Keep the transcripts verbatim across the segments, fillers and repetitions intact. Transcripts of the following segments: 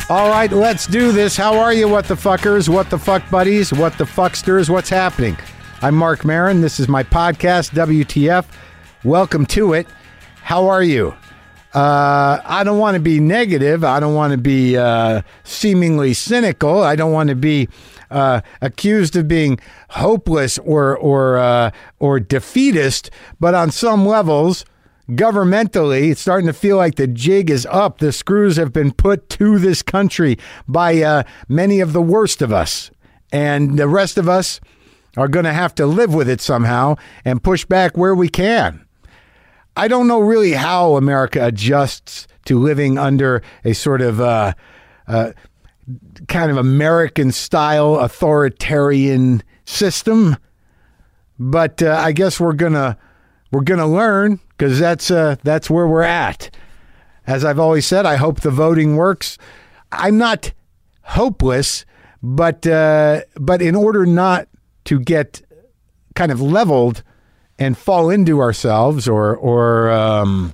All right, let's do this. How are you, what the fuckers, what the fuck buddies, what the fucksters, what's happening? I'm Marc Maron. This is my podcast, W T F. Welcome to it. How are you? Uh, I don't want to be negative. I don't want to be uh, seemingly cynical. I don't want to be uh, accused of being hopeless or or uh, or defeatist. But on some levels, governmentally, it's starting to feel like the jig is up. The screws have been put to this country by uh, many of the worst of us. And the rest of us are going to have to live with it somehow and push back where we can. I don't know really how America adjusts to living under a sort of uh, uh, kind of American-style authoritarian system. But uh, I guess we're gonna we're gonna learn. Because that's uh, that's where we're at. As I've always said, I hope the voting works. I'm not hopeless, but uh, but in order not to get kind of leveled and fall into ourselves or or um,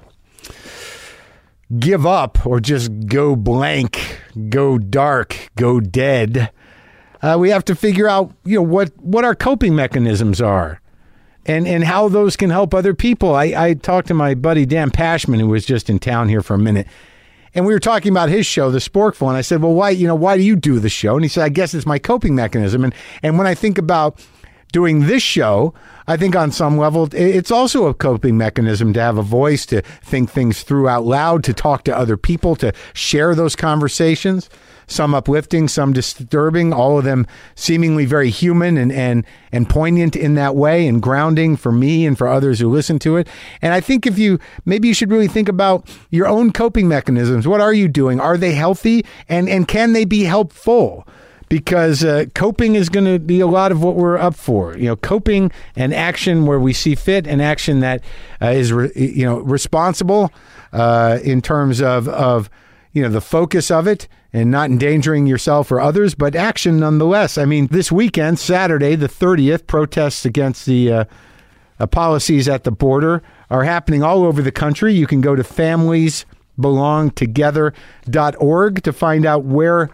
give up or just go blank, go dark, go dead, uh, we have to figure out you know what what our coping mechanisms are. And and how those can help other people. I, I talked to my buddy Dan Pashman, who was just in town here for a minute, and we were talking about his show, The Sporkful, and I said, well, why you know why do you do the show? And he said, I guess it's my coping mechanism. And and when I think about doing this show, I think on some level it's also a coping mechanism to have a voice, to think things through out loud, to talk to other people, to share those conversations. Some uplifting, some disturbing, all of them seemingly very human and, and, and poignant in that way and grounding for me and for others who listen to it. And I think if you, maybe you should really think about your own coping mechanisms. What are you doing? Are they healthy? And, and can they be helpful? Because uh, coping is going to be a lot of what we're up for. You know, coping and action where we see fit, and action that uh, is, re- you know, responsible uh, in terms of, of, you know, the focus of it and not endangering yourself or others, but action nonetheless. I mean, this weekend, Saturday, the thirtieth, protests against the uh, uh, policies at the border are happening all over the country. You can go to families belong together dot org to find out where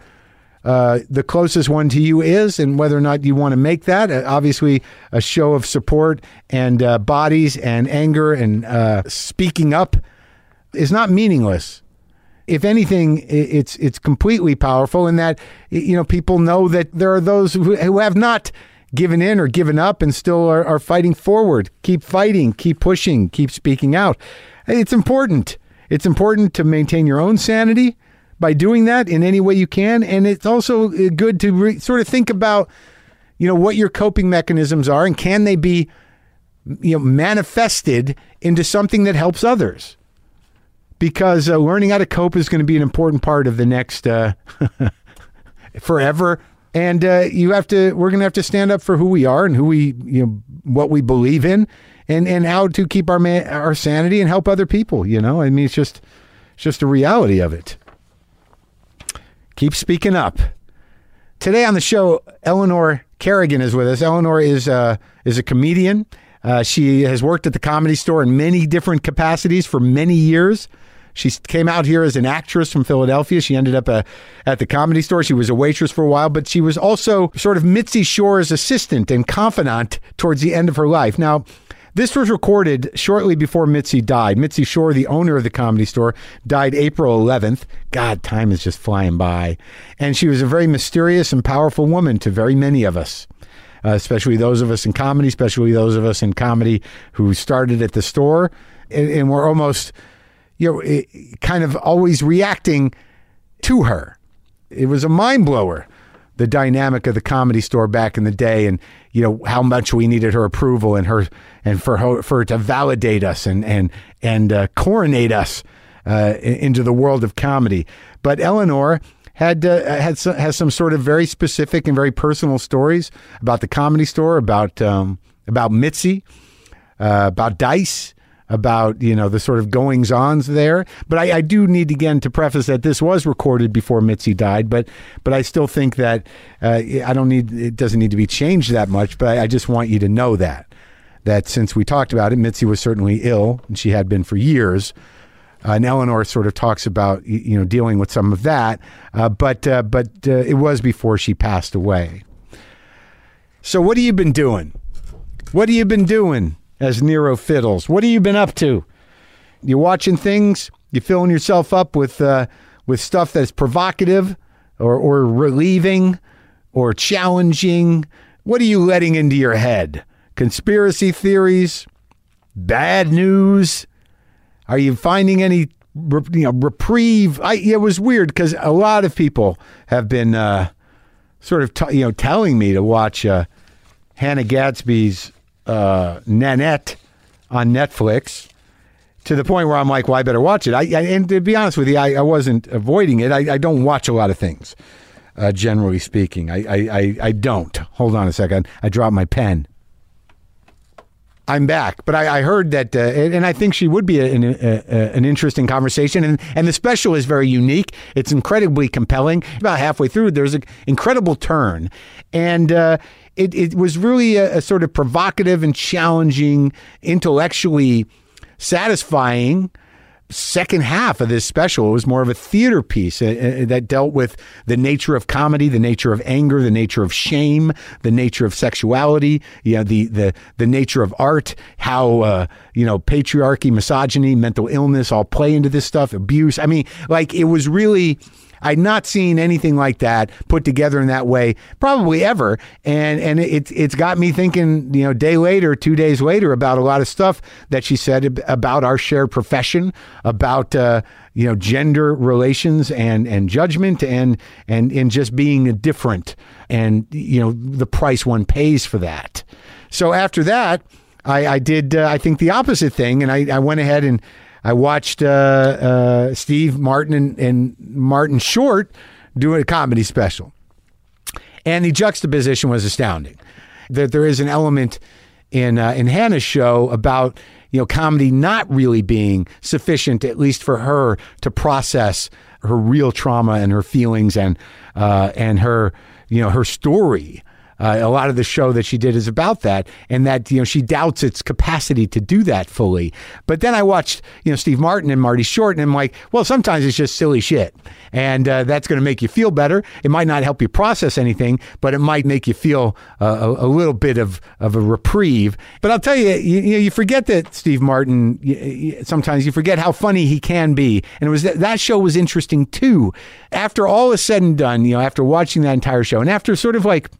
uh, the closest one to you is and whether or not you want to make that. Uh, obviously, a show of support and uh, bodies and anger and uh, speaking up is not meaningless. If anything, it's it's completely powerful in that, you know, people know that there are those who, who have not given in or given up and still are, are fighting forward. Keep fighting, keep pushing, keep speaking out. It's important. It's important to maintain your own sanity by doing that in any way you can. And it's also good to re- sort of think about, you know, what your coping mechanisms are and can they be, you know, manifested into something that helps others. Because uh, learning how to cope is going to be an important part of the next uh, forever. And uh, you have to, we're going to have to stand up for who we are and who we, you know, what we believe in and, and how to keep our man, our sanity and help other people. You know, I mean, it's just, it's just a reality of it. Keep speaking up. Today on the show, Eleanor Kerrigan is with us. Eleanor is, uh, is a comedian. Uh, she has worked at the Comedy Store in many different capacities for many years. She came out here as an actress from Philadelphia. She ended up uh, at the Comedy Store. She was a waitress for a while, but she was also sort of Mitzi Shore's assistant and confidant towards the end of her life. Now, this was recorded shortly before Mitzi died. Mitzi Shore, the owner of the Comedy Store, died April eleventh. God, time is just flying by. And she was a very mysterious and powerful woman to very many of us. Uh, especially those of us in comedy, especially those of us in comedy who started at the store and, and were almost, you know, kind of always reacting to her. It was a mind blower, the dynamic of the Comedy Store back in the day, and you know how much we needed her approval and her and for her, for her to validate us and and and uh, coronate us uh, into the world of comedy. But Eleanor had uh, had some, has some sort of very specific and very personal stories about the Comedy Store, about um, about Mitzi, uh, about Dice, about, you know, the sort of goings-ons there. But I, I do need, again, to preface that this was recorded before Mitzi died, but but I still think that uh, I don't need, it doesn't need to be changed that much, but I, I just want you to know that, that since we talked about it, Mitzi was certainly ill, and she had been for years, Uh, and Eleanor sort of talks about, y- you know, dealing with some of that. Uh, but uh, but uh, it was before she passed away. So what have you been doing? What have you been doing as Nero Fiddles? What have you been up to? You watching things? You filling yourself up with uh, with stuff that's provocative or, or relieving or challenging? What are you letting into your head? Conspiracy theories? Bad news? Are you finding any you know, reprieve? I, it was weird because a lot of people have been uh, sort of t- you know telling me to watch uh, Hannah Gadsby's uh, Nanette on Netflix, to the point where I'm like, well, I better watch it. I, I, and to be honest with you, I, I wasn't avoiding it. I, I don't watch a lot of things, uh, generally speaking. I, I, I, I don't. Hold on a second. I dropped my pen. I'm back, but I, I heard that, uh, and I think she would be a, an, a, a, an interesting conversation. And, and the special is very unique. It's incredibly compelling. About halfway through, there's an incredible turn. And uh, it, it was really a, a sort of provocative and challenging, intellectually satisfying second half of this special. It was more of a theater piece uh, that dealt with the nature of comedy, the nature of anger, the nature of shame, the nature of sexuality, you know, the the the nature of art, how uh, you know, patriarchy, misogyny, mental illness all play into this stuff, abuse. I mean, like, it was really, I'd not seen anything like that put together in that way, probably ever. And and it, it's got me thinking, you know, day later, two days later, about a lot of stuff that she said about our shared profession, about, uh, you know, gender relations and, and judgment and, and, and just being different and, you know, the price one pays for that. So after that, I, I did, uh, I think, the opposite thing. And I, I went ahead and I watched uh, uh, Steve Martin and, and Martin Short do a comedy special. And the juxtaposition was astounding. That there is an element in uh, in Hannah's show about, you know, comedy not really being sufficient, at least for her, to process her real trauma and her feelings and uh, and her, you know, her story. Uh, a lot of the show that she did is about that, and that, you know, she doubts its capacity to do that fully. But then I watched, you know, Steve Martin and Marty Short, and I'm like, well, sometimes it's just silly shit, and uh, that's going to make you feel better. It might not help you process anything, but it might make you feel uh, a, a little bit of, of a reprieve. But I'll tell you, you, you know, you forget that Steve Martin, you, you, sometimes you forget how funny he can be, and it was that, that show was interesting too. After all is said and done, you know, after watching that entire show, and after sort of like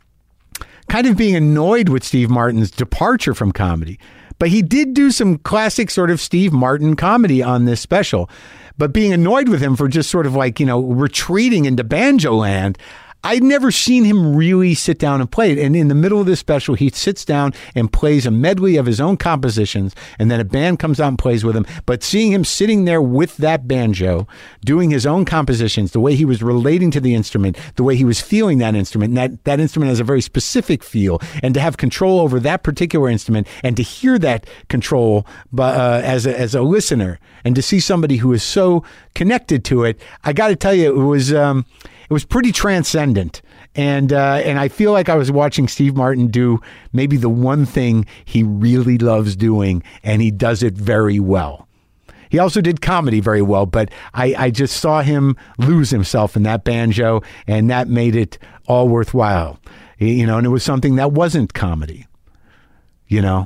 kind of being annoyed with Steve Martin's departure from comedy. But he did do some classic sort of Steve Martin comedy on this special. But being annoyed with him for just sort of like, you know, retreating into banjo land, I'd never seen him really sit down and play it. And in the middle of this special, he sits down and plays a medley of his own compositions, and then a band comes out and plays with him. But seeing him sitting there with that banjo, doing his own compositions, the way he was relating to the instrument, the way he was feeling that instrument, and that, that instrument has a very specific feel, and to have control over that particular instrument, and to hear that control uh, as, a, as a listener, and to see somebody who is so connected to it, I got to tell you, it was... Um, It was pretty transcendent, and uh, and I feel like I was watching Steve Martin do maybe the one thing he really loves doing, and he does it very well. He also did comedy very well, but I, I just saw him lose himself in that banjo, and that made it all worthwhile. You know, and it was something that wasn't comedy, you know.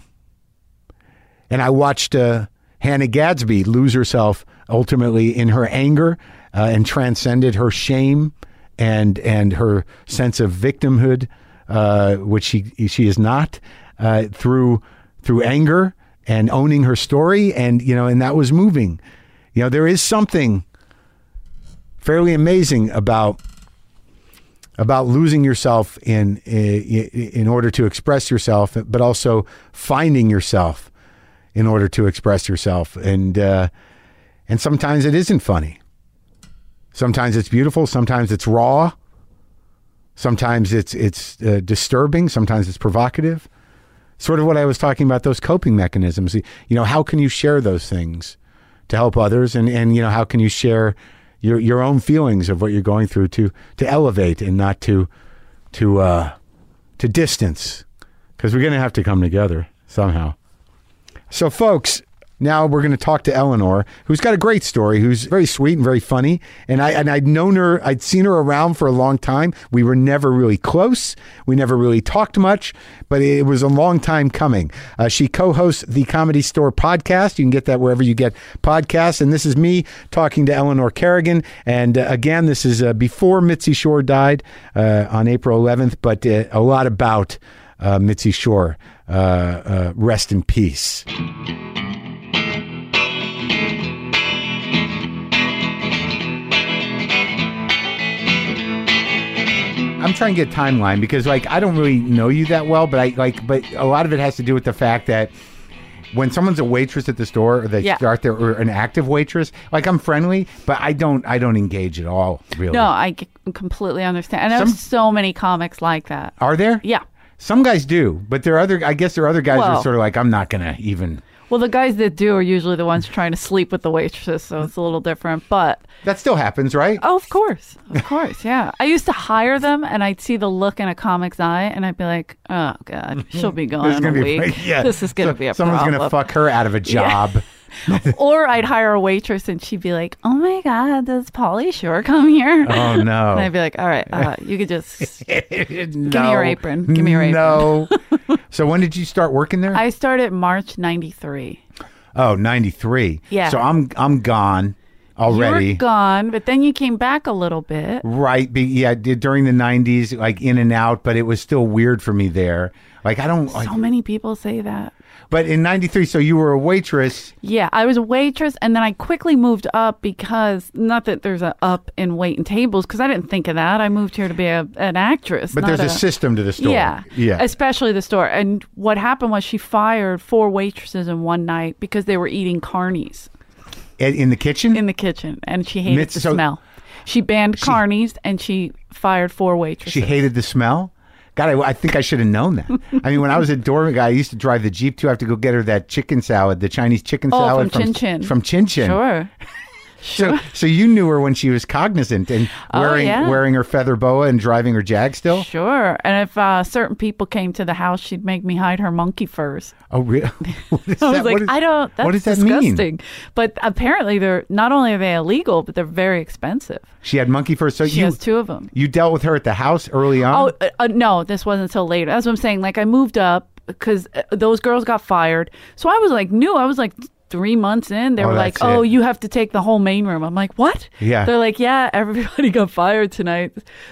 And I watched uh, Hannah Gadsby lose herself ultimately in her anger uh, and transcended her shame and and her sense of victimhood, uh, which she she is not, uh, through through anger and owning her story, and you know, and that was moving. You know, there is something fairly amazing about about losing yourself in in, in order to express yourself, but also finding yourself in order to express yourself, and uh, and sometimes it isn't funny. Sometimes it's beautiful. Sometimes it's raw. Sometimes it's it's uh, disturbing. Sometimes it's provocative. Sort of what I was talking about, those coping mechanisms. You know, how can you share those things to help others? And, and you know, how can you share your your own feelings of what you're going through to to elevate and not to to uh, to distance? Because we're going to have to come together somehow. So, folks, Now we're going to talk to Eleanor, who's got a great story, who's very sweet and very funny. And I and I'd known her, I'd seen her around for a long time. We were never really close. We never really talked much, but it was a long time coming. Uh, she co-hosts the Comedy Store podcast. You can get that wherever you get podcasts. And this is me talking to Eleanor Kerrigan. And uh, again, this is uh, before Mitzi Shore died uh, on April eleventh, but uh, a lot about uh, Mitzi Shore. Uh, uh, rest in peace. I'm trying to get a timeline because, like, I don't really know you that well, but I like, but a lot of it has to do with the fact that when someone's a waitress at the store, or they Yeah. start there, or an active waitress, like I'm friendly, but I don't, I don't engage at all. Really? No, I c- completely understand. And there's Some- so many comics like that. Are there? Yeah. Some guys do, but there are other. I guess there are other guys who are Well- sort of like, I'm not gonna even. Well, the guys that do are usually the ones trying to sleep with the waitresses, so it's a little different. But That still happens, right? oh, of course, of course, yeah. I used to hire them, and I'd see the look in a comic's eye, and I'd be like, "Oh God, she'll be gone There's in a gonna be week. yeah. This is gonna So- be a someone's problem." gonna fuck her out of a job. Or I'd hire a waitress, and she'd be like, "Oh my God, does Pauly Shore come here?" Oh no! And I'd be like, "All right, uh, you could just." Give me your apron. Give me your apron. No. So when did you start working there? I started March ninety-three. Oh, ninety-three. Yeah. So I'm I'm gone already. You were gone, but then you came back a little bit. Right. Be, yeah, did during the nineties, like in and out, but it was still weird for me there. Like I don't like, So many people say that. but in ninety-three, so you were a waitress. Yeah, I was a waitress, and then I quickly moved up because, not that there's a up in wait and tables, because I didn't think of that. I moved here to be a, an actress. But not there's a, a system to the store. Yeah, Yeah. especially the store. And what happened was she fired four waitresses in one night because they were eating carnies In, in the kitchen? in the kitchen, and she hated Mitz- the so- smell. She banned carnies, and she fired four waitresses. She hated the smell? God, I, I think I should have known that. I mean, when I was a dorm guy, I used to drive the Jeep too. I have to go get her that chicken salad, the Chinese chicken Oh, salad from Chin Chin. From Chin Chin. Sure. So, so you knew her when she was cognizant and Oh, wearing yeah. wearing her feather boa and driving her Jag still. Sure. And if uh, certain people came to the house, she'd make me hide her monkey furs. Oh, really? What is I was that? like, What is- I don't, that's what does that mean? disgusting. But apparently they're, not only are they illegal, but they're very expensive. She had monkey fur. So She you has two of them. you dealt with her at the house early on. Oh, uh, uh, no, this wasn't until later. That's what I'm saying. Like I moved up because uh, those girls got fired. So I was like new. I was like three months in. They Oh, were like, that's oh, it. you have to take the whole main room. I'm like, what? Yeah. They're like, yeah, everybody got fired tonight.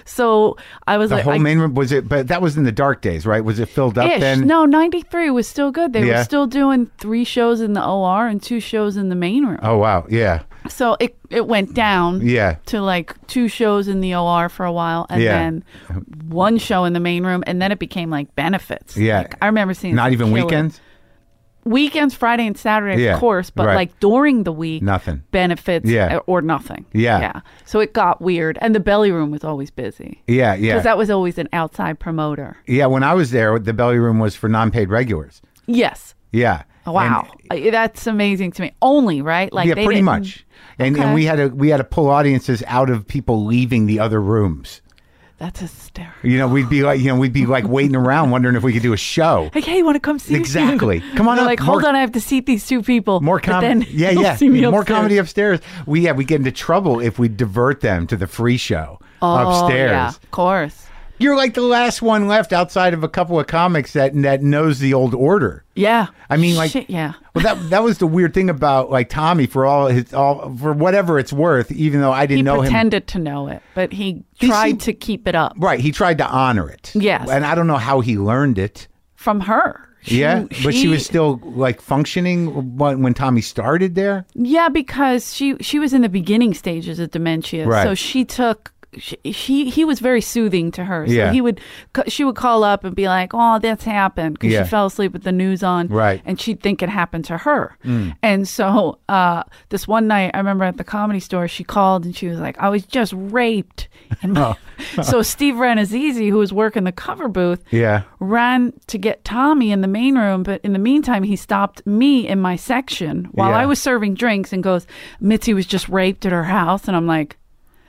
So I was the like, whole I, main room was it? But that was in the dark days, right? Was it filled up Ish. then? No, ninety-three was still good. They Yeah. were still doing three shows in the O R and two shows in the main room. Oh wow, yeah, So it it went down yeah. to like two shows in the O R for a while, and Yeah. then one show in the main room, and then it became like benefits. Yeah. Like, I remember seeing Not some even killer- weekends. Weekends, Friday and Saturday, Yeah, of course, but right. like during the week, Nothing. benefits, Yeah. or nothing. Yeah. yeah. So it got weird, and the belly room was always busy Yeah, yeah, because that was always an outside promoter. yeah. When I was there, the belly room was for non-paid regulars. Yes. Yeah. Wow, And- that's amazing to me. Only right, like yeah, they pretty didn't- much. And and Okay. we had to we had to pull audiences out of people leaving the other rooms. That's hysterical. You know, we'd be like, you know, we'd be like waiting around, wondering if we could do a show. Like, hey, you want to come see? Exactly. me? Come on They're up. Like, hold More- on, I have to seat these two people. More but comedy. then Yeah, you'll yeah. see me More upstairs. comedy upstairs. We yeah, we get into trouble if we divert them to the free show Oh, upstairs. yeah, of course. You're like the last one left outside of a couple of comics that that knows the old order. Yeah. I mean, like- Shit, yeah. Well, that that was the weird thing about like Tommy for all his all for whatever it's worth. Even though I didn't He know him, pretended to know it, but he He tried seemed- to keep it up right? He tried to honor it. Yes. and I don't know how he learned it. from her. She- Yeah, but she was still like functioning when, when Tommy started there. Yeah, because she she was in the beginning stages of dementia, Right. so she took. She, he he was very soothing to her. So Yeah. he would she would call up and be like, "Oh, that's happened," because Yeah. she fell asleep with the news on, Right. And she'd think it happened to her. And so uh, this one night, I remember at the Comedy Store, she called and she was like, "I was just raped." And Oh. so Steve Renazizi, who was working the cover booth, Yeah, ran to get Tommy in the main room, but in the meantime, he stopped me in my section while Yeah. I was serving drinks and goes, "Mitzi was just raped at her house," and I'm like,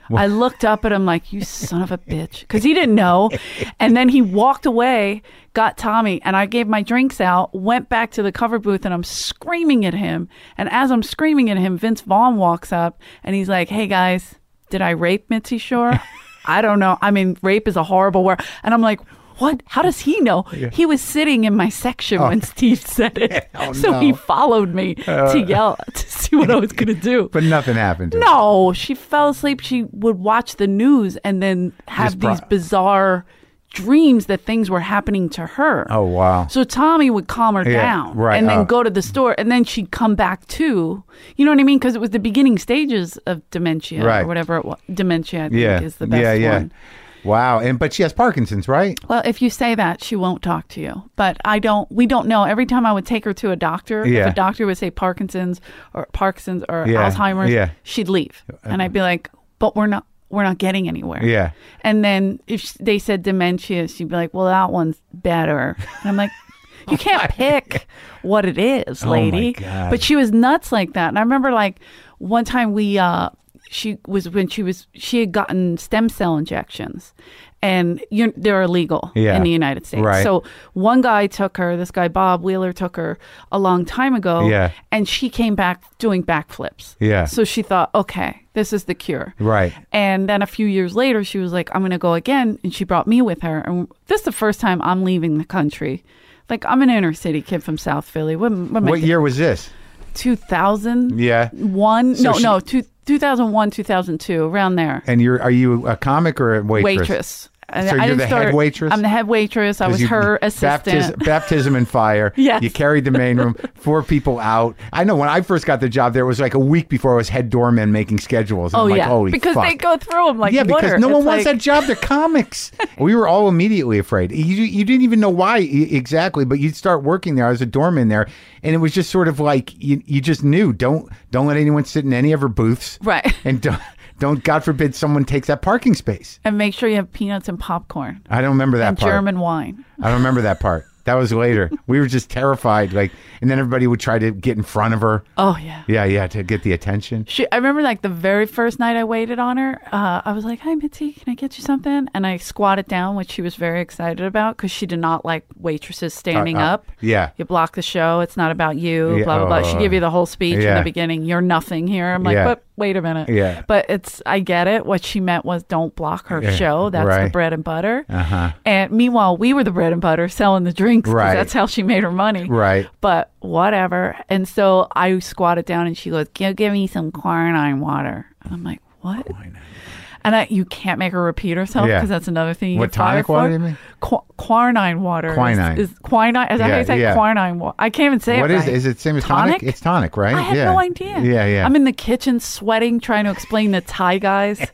I looked up at him like, you son of a bitch, because he didn't know. And then he walked away, got Tommy, and I gave my drinks out, went back to the cover booth, and I'm screaming at him. And as I'm screaming at him, Vince Vaughn walks up, and he's like, hey, guys, did I rape Mitzi Shore? I don't know. I mean, rape is a horrible word. And I'm like, what? How does he know? Yeah. He was sitting in my section oh. when Steve said it. Oh, so no. he followed me uh, to yell to see what I was going to do. But nothing happened to No, her. She fell asleep. She would watch the news and then have pro- these bizarre dreams that things were happening to her. Oh, wow. So Tommy would calm her yeah, down right. and then oh. go to the store, and then she'd come back too. You know what I mean? Because it was the beginning stages of dementia right. or whatever it was. Dementia, I think, yeah. is the best yeah, yeah. one. Wow. And but she has Parkinson's, right? Well, if you say that, she won't talk to you. But I don't, we don't know. Every time I would take her to a doctor, yeah. if a doctor would say Parkinson's or Parkinson's or yeah. Alzheimer's, yeah. she'd leave. And I'd be like, but we're not, we're not getting anywhere. Yeah. And then if they said dementia, she'd be like, well, that one's better. And I'm like, you can't pick what it is, lady. Oh my God. But she was nuts like that. And I remember like one time we, uh, she was when she was she had gotten stem cell injections, and you're, they're illegal yeah. in the United States. Right. So one guy took her, this guy Bob Wheeler took her a long time ago, yeah. and she came back doing backflips. Yeah. So she thought, okay, this is the cure. Right. And then a few years later, she was like, I'm going to go again, and she brought me with her. And this is the first time I'm leaving the country. Like, I'm an inner city kid from South Philly. What, what, what year was this? two thousand Yeah. One? So no, she, no, two, two thousand one, two thousand two, around there. And you're are you a comic or a waitress? Waitress. So I you're the start, head waitress? I'm the head waitress. I was you, her assistant. Baptism, baptism and fire. Yes. You carried the main room, four people out. I know when I first got the job there, it was like a week before I was head doorman making schedules. And oh, I'm like, yeah. holy because fuck. they go through them like Yeah, water. because no it's one like... wants that job. They're comics. We were all immediately afraid. You, you didn't even know why exactly, but you'd start working there. I was a doorman there, and it was just sort of like you, you just knew, don't, don't let anyone sit in any of her booths. Right. And don't. Don't, God forbid, someone takes that parking space. And make sure you have peanuts and popcorn. I don't remember that and part. German wine. I don't remember that part. That was later. We were just terrified. Like, and then everybody would try to get in front of her. Oh, yeah. Yeah, yeah, to get the attention. She, I remember like the very first night I waited on her, uh, I was like, hi, Mitzi, can I get you something? And I squatted down, which she was very excited about because she did not like waitresses standing uh, uh, up. Yeah. You block the show. It's not about you, yeah, blah, blah, blah. uh, She gave you the whole speech yeah. in the beginning. You're nothing here. I'm like, yeah. but wait a minute. Yeah. But it's, I get it. What she meant was don't block her yeah. show. That's right. the bread and butter. Uh-huh. And meanwhile, we were the bread and butter selling the drinks. Right. That's how she made her money. Right. But whatever. And so I squatted down and she goes, give, give me some quinine water. And I'm like, what? Quinine. And I, you can't make her repeat herself because yeah. that's another thing you what get fired tonic water for. do you mean? Qu- quinine water. Quinine. Is, is quinine. Is that yeah, how you say yeah. quinine water? I can't even say what it is right. it? Is it the same as tonic? Tonic? It's tonic, right? I have yeah. no idea. Yeah, yeah. I'm in the kitchen sweating trying to explain to Thai guys.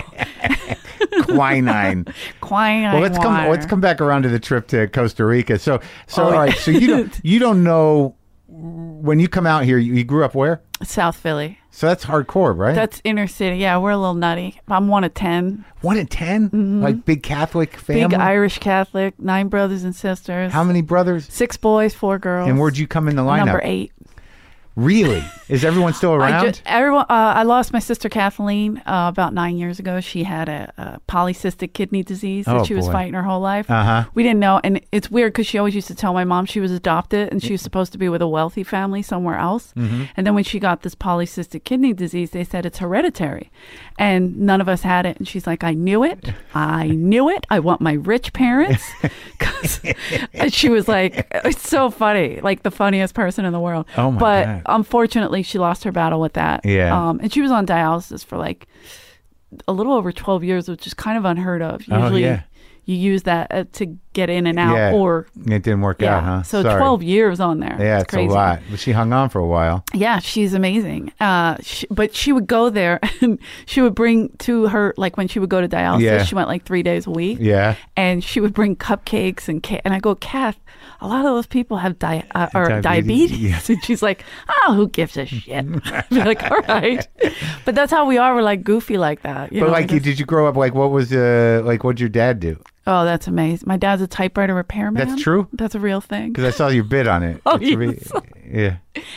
Quinine. Quinine Well, let's water. come. Let's come back around to the trip to Costa Rica. So, so Oh, all yeah. right. So you don't you don't know when you come out here. You, you grew up where? South Philly. So that's hardcore, right? That's inner city. Yeah, we're a little nutty. I'm one of ten. One in ten? Mm-hmm. Like big Catholic family? Big Irish Catholic, nine brothers and sisters. How many brothers? Six boys, four girls. And where'd you come in the lineup? Number eight. Really? Is everyone still I around? just, everyone. Uh, I lost my sister Kathleen uh, about nine years ago. She had a, a polycystic kidney disease that Oh, she was boy. fighting her whole life. Uh-huh. We didn't know, and it's weird because she always used to tell my mom she was adopted and she was supposed to be with a wealthy family somewhere else. Mm-hmm. And then when she got this polycystic kidney disease, they said it's hereditary, and none of us had it. And she's like, "I knew it. I knew it. I want my rich parents." Because she was like, it's so funny, like the funniest person in the world. Oh, my but God. unfortunately, she lost her battle with that. Yeah. Um, and she was on dialysis for like a little over twelve years, which is kind of unheard of. Usually, Oh, yeah. you use that uh, to get in and out, Yeah. or It didn't work yeah. out, huh? So Sorry. twelve years on there. Yeah, it's it's crazy. a lot. But she hung on for a while. Yeah, she's amazing. Uh, she, but she would go there and she would bring to her, like when she would go to dialysis, Yeah. she went like three days a week. Yeah. And she would bring cupcakes and cake. And I go, Kath, a lot of those people have di- uh, or Diabetes, diabetes. yeah. And she's like, oh, who gives a shit? I'd be like, all right. But that's how we are. We're like goofy like that. You But know, like, we just- did you grow up, like, what was, uh, like, what'd your dad do? oh, that's amazing. My dad's a typewriter repairman. That's true? That's a real thing. Because I saw your bid on it. Oh, It's re- yes. yeah.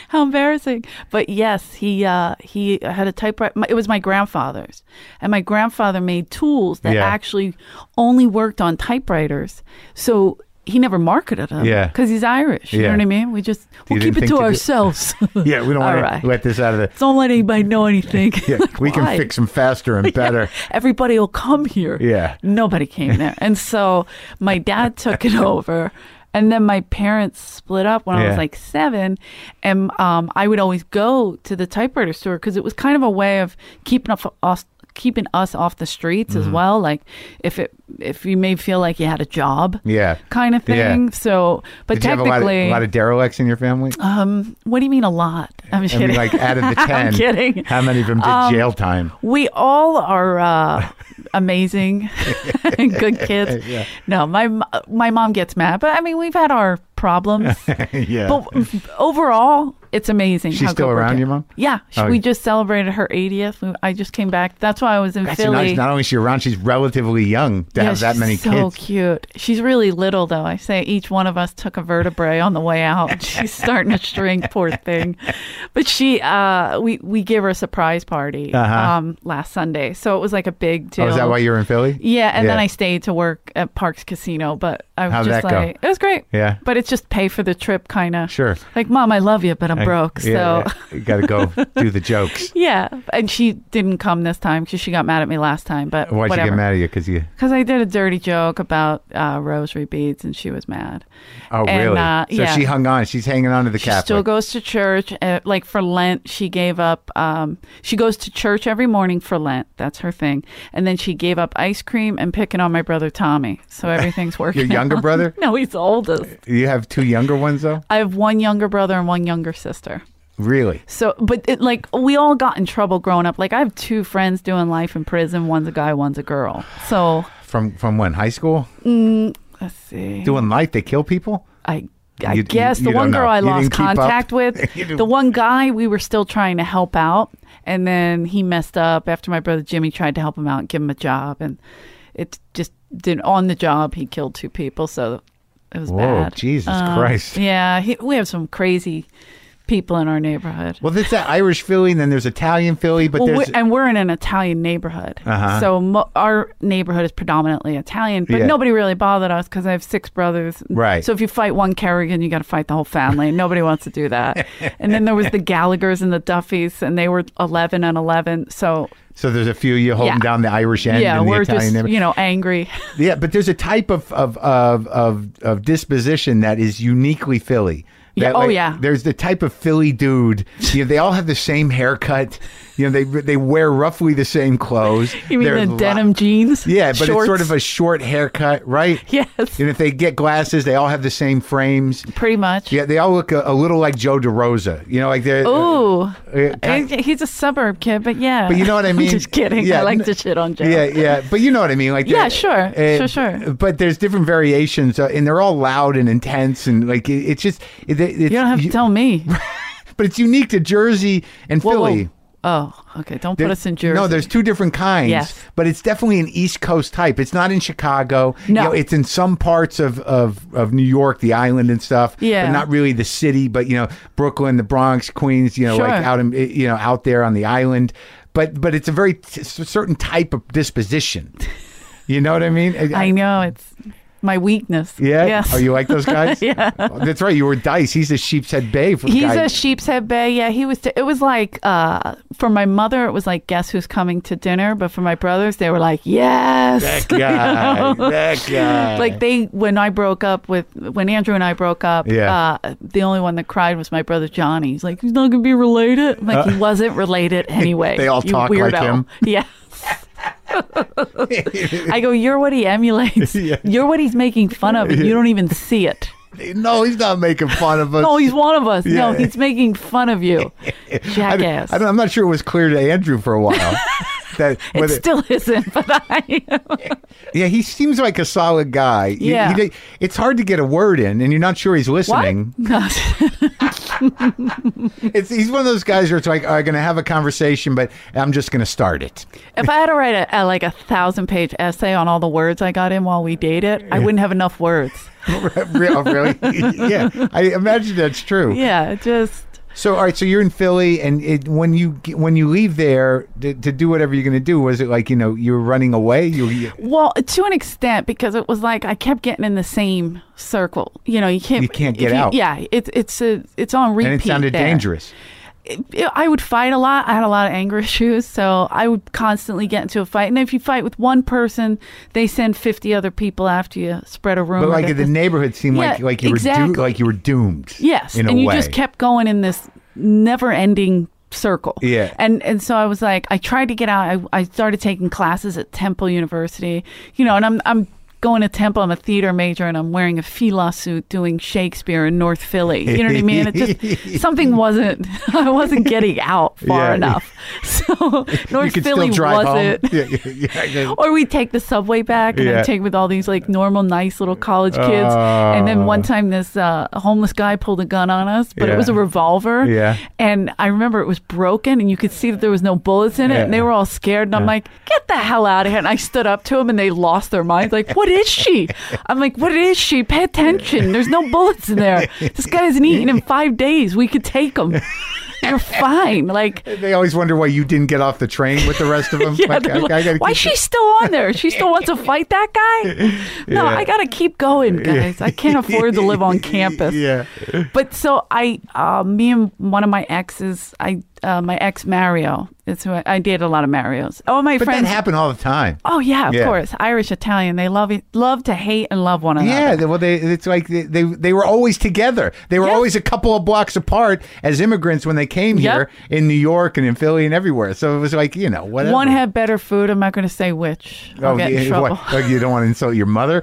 How embarrassing. But yes, he uh, he had a typewriter. It was my grandfather's. And my grandfather made tools that Yeah. actually only worked on typewriters. So he never marketed them. Yeah. Because he's Irish. You Yeah. know what I mean? We just, You we'll didn't keep it think to to do- ourselves. Yeah, we don't All want right. to let this out of the. Don't let anybody know anything. Yeah, Like, we can why? fix them faster and better. Everybody will come here. Yeah. Nobody came there. And so my dad took it over. And then my parents split up when I Yeah. was like seven. And um, I would always go to the typewriter store because it was kind of a way of keeping up us keeping us off the streets Mm-hmm. as well. Like if it if you may feel like you had a job Yeah. kind of thing. Yeah. So but Did you have a lot, of, technically a lot of derelicts in your family? um what do you mean a lot? I'm I kidding. mean, like out of the ten, I'm kidding. how many of them did Um, jail time? We all are uh, amazing and good kids. Yeah. No, my m- my mom gets mad, but I mean we've had our problems. Yeah. But overall, it's amazing. She's how still good we're around, doing. your mom? Yeah, she, Oh. we just celebrated her eightieth. We- I just came back. That's why I was in That's Philly. nice. Not only is she around, she's relatively young to Yeah, have that she's many so kids. cute. She's really little, though. I say each one of us took a vertebrae on the way out. She's starting to shrink, poor thing. But she, uh, we we gave her a surprise party Uh-huh. um, last Sunday, so it was like a big deal. Oh, is that why you're in Philly? Yeah, and then Yeah. I stayed to work at Parks Casino, but I was How'd just that go? like, it was great. Yeah. But it's just pay for the trip, kind of. Sure. Like, Mom, I love you, but I'm broke. Yeah, so. yeah. You got to go do the jokes. Yeah, and she didn't come this time because she got mad at me last time. But Why'd whatever. you get mad at you? Because you. Because I did a dirty joke about uh, rosary beads, and she was mad. Oh, And, really? uh, so yeah. she hung on. She's hanging on to the She Catholic. still goes to church. Uh, like for Lent, she gave up. Um, she goes to church every morning for Lent. That's her thing. And then she gave up ice cream and picking on my brother Tommy. So everything's working. Your younger out. brother? No, he's the oldest. You have two younger ones, though? I have one younger brother and one younger sister. Really? So, but it, like we all got in trouble growing up. Like I have two friends doing life in prison. One's a guy, one's a girl. So From from when? High school? let's see. Doing life? They kill people? I I You- guess you- the you one don't girl know. I You lost didn't keep up? contact with, You didn't- the one guy we were still trying to help out, and then he messed up after my brother Jimmy tried to help him out and give him a job, and it just didn't. On the job, he killed two people, so it was Whoa, bad. Jesus Um, Christ. Yeah, he, we have some crazy people in our neighborhood. Well, there's that Irish Philly, and then there's Italian Philly, but Well, there's. we're, and we're in an Italian neighborhood, Uh-huh. so mo- our neighborhood is predominantly Italian. But Yeah. nobody really bothered us because I have six brothers. Right. So if you fight one Kerrigan, you got to fight the whole family. and Nobody wants to do that. And then there was the Gallaghers and the Duffys, and they were eleven and eleven. So so there's a few of you holding Yeah. down the Irish end yeah, in the we're Italian just neighborhood. you know angry. Yeah, but there's a type of of of of, of disposition that is uniquely Philly. Yeah, That, oh, like, yeah. There's the type of Philly dude. You know, they all have the same haircut. You know, they they wear roughly the same clothes. You mean They're the lo- denim jeans? Yeah, but it's sort Shorts? of a short haircut, right? Yes, And if they get glasses, they all have the same frames. pretty much. Yeah, they all look a, a little like Joe DeRosa. You know, like they're. Ooh, uh, kind- He- he's a suburb kid, but yeah. But you know what I mean? I'm just kidding. Yeah, I like n- to shit on Joe. Yeah, yeah, but you know what I mean, like Yeah, they're- sure, uh, sure, sure. But there's different variations, uh, and they're all loud and intense, and like it, it's just it, it's, You don't have to tell me. but it's unique to Jersey and Whoa, whoa. Philly. Oh, okay. Don't There- put us in Jersey. No, there's two different kinds. Yes. But it's definitely an East Coast type. It's not in Chicago. No. You know, it's in some parts of, of, of New York, the island and stuff. Yeah. But not really the city, but, you know, Brooklyn, the Bronx, Queens, you know, Sure. like out in, you know, out there on the island. But but it's a very t- certain type of disposition. You know what I mean? I know it's my weakness. Yeah. Yes. Oh, you like those guys? Yeah. Oh, that's right. You were Dice. He's a Sheep's Head Bay. For He's guy. a sheep's head bay. Yeah, he was. T- it was like uh, for my mother, it was like guess who's coming to dinner. But for my brothers, they were like yes. that guy. That guy. Like they, when I broke up with, when Andrew and I broke up, Yeah. uh, the only one that cried was my brother Johnny. He's like, he's not gonna be related. I'm like, he wasn't related anyway. Uh. They all you talk like weirdo. him? Yeah. I go, you're what he emulates. Yeah. You're what he's making fun of, and you don't even see it. No, he's not making fun of us. No, he's one of us. No, Yeah. he's making fun of you, I, jackass. I don't, I'm not sure it was clear to Andrew for a while. that it whether- still isn't, but I. yeah, he seems like a solid guy. You- Yeah. he- it's hard to get a word in, and you're not sure he's listening. What? It's he's one of those guys where it's like, I'm going to have a conversation, but I'm just going to start it. If I had to write a, a like a thousand page essay on all the words I got in while we dated, I wouldn't have enough words. Re- oh, really? Yeah, I imagine that's true. Yeah, it just So, all right. So you're in Philly, and it, when you when you leave there to, to do whatever you're going to do, was it like you know you were running away? You, you Well, to an extent, because it was like I kept getting in the same circle. You know, you can't You can't get if you- out. Yeah, it's it's a it's on repeat. and it sounded there. dangerous. It- it- I would fight a lot. I had a lot of anger issues, so I would constantly get into a fight. And if you fight with one person, they send fifty other people after you, spread a rumor. But like that the this- neighborhood seemed like Yeah, like you were exactly. doo- like you were doomed. Yes, in a and you way. just kept going in this never-ending circle. Yeah. And and so I was like, I tried to get out. I, I started taking classes at Temple University, you know, and I'm I'm going to Temple. I'm a theater major, and I'm wearing a fila suit doing Shakespeare in North Philly. You know what I mean? It just something wasn't. I wasn't getting out far Yeah. enough. So You North could Philly still drive wasn't. home. Yeah, yeah, yeah. Or we'd take the subway back and Yeah. then take with all these like normal, nice little college kids. and then one time this uh, homeless guy pulled a gun on us, but Yeah. it was a revolver. Yeah. And I remember it was broken and you could see that there was no bullets in it. And they Yeah. were all scared. And I'm Yeah. like, get the hell out of here. And I stood up to them and they lost their minds. Like, what is she? I'm like, what is she? Pay attention. There's no bullets in there. This guy hasn't eaten in five days. We could take him. You're fine. Like, They always wonder why you didn't get off the train with the rest of them. yeah, Like, they're I- like, I gotta why is keep- she still on there? She still wants to fight that guy? No, Yeah. I got to keep going, guys. I can't afford to live on campus. Yeah. But so I, uh, me and one of my exes, I, uh, my ex Mario. It's who I, I dated a lot of Marios. Oh, my But friends. that happened all the time. Oh yeah, of Yeah. course. Irish, Italian. They love it, love to hate and love one another. Yeah, they- well, they it's like they, they they were always together. They were Yeah. always a couple of blocks apart as immigrants when they came Yep. here in New York and in Philly and everywhere. So it was like you know whatever. One had better food. I'm not going to say which. I'll Oh, get in yeah, trouble. what? Like you don't want to insult your mother?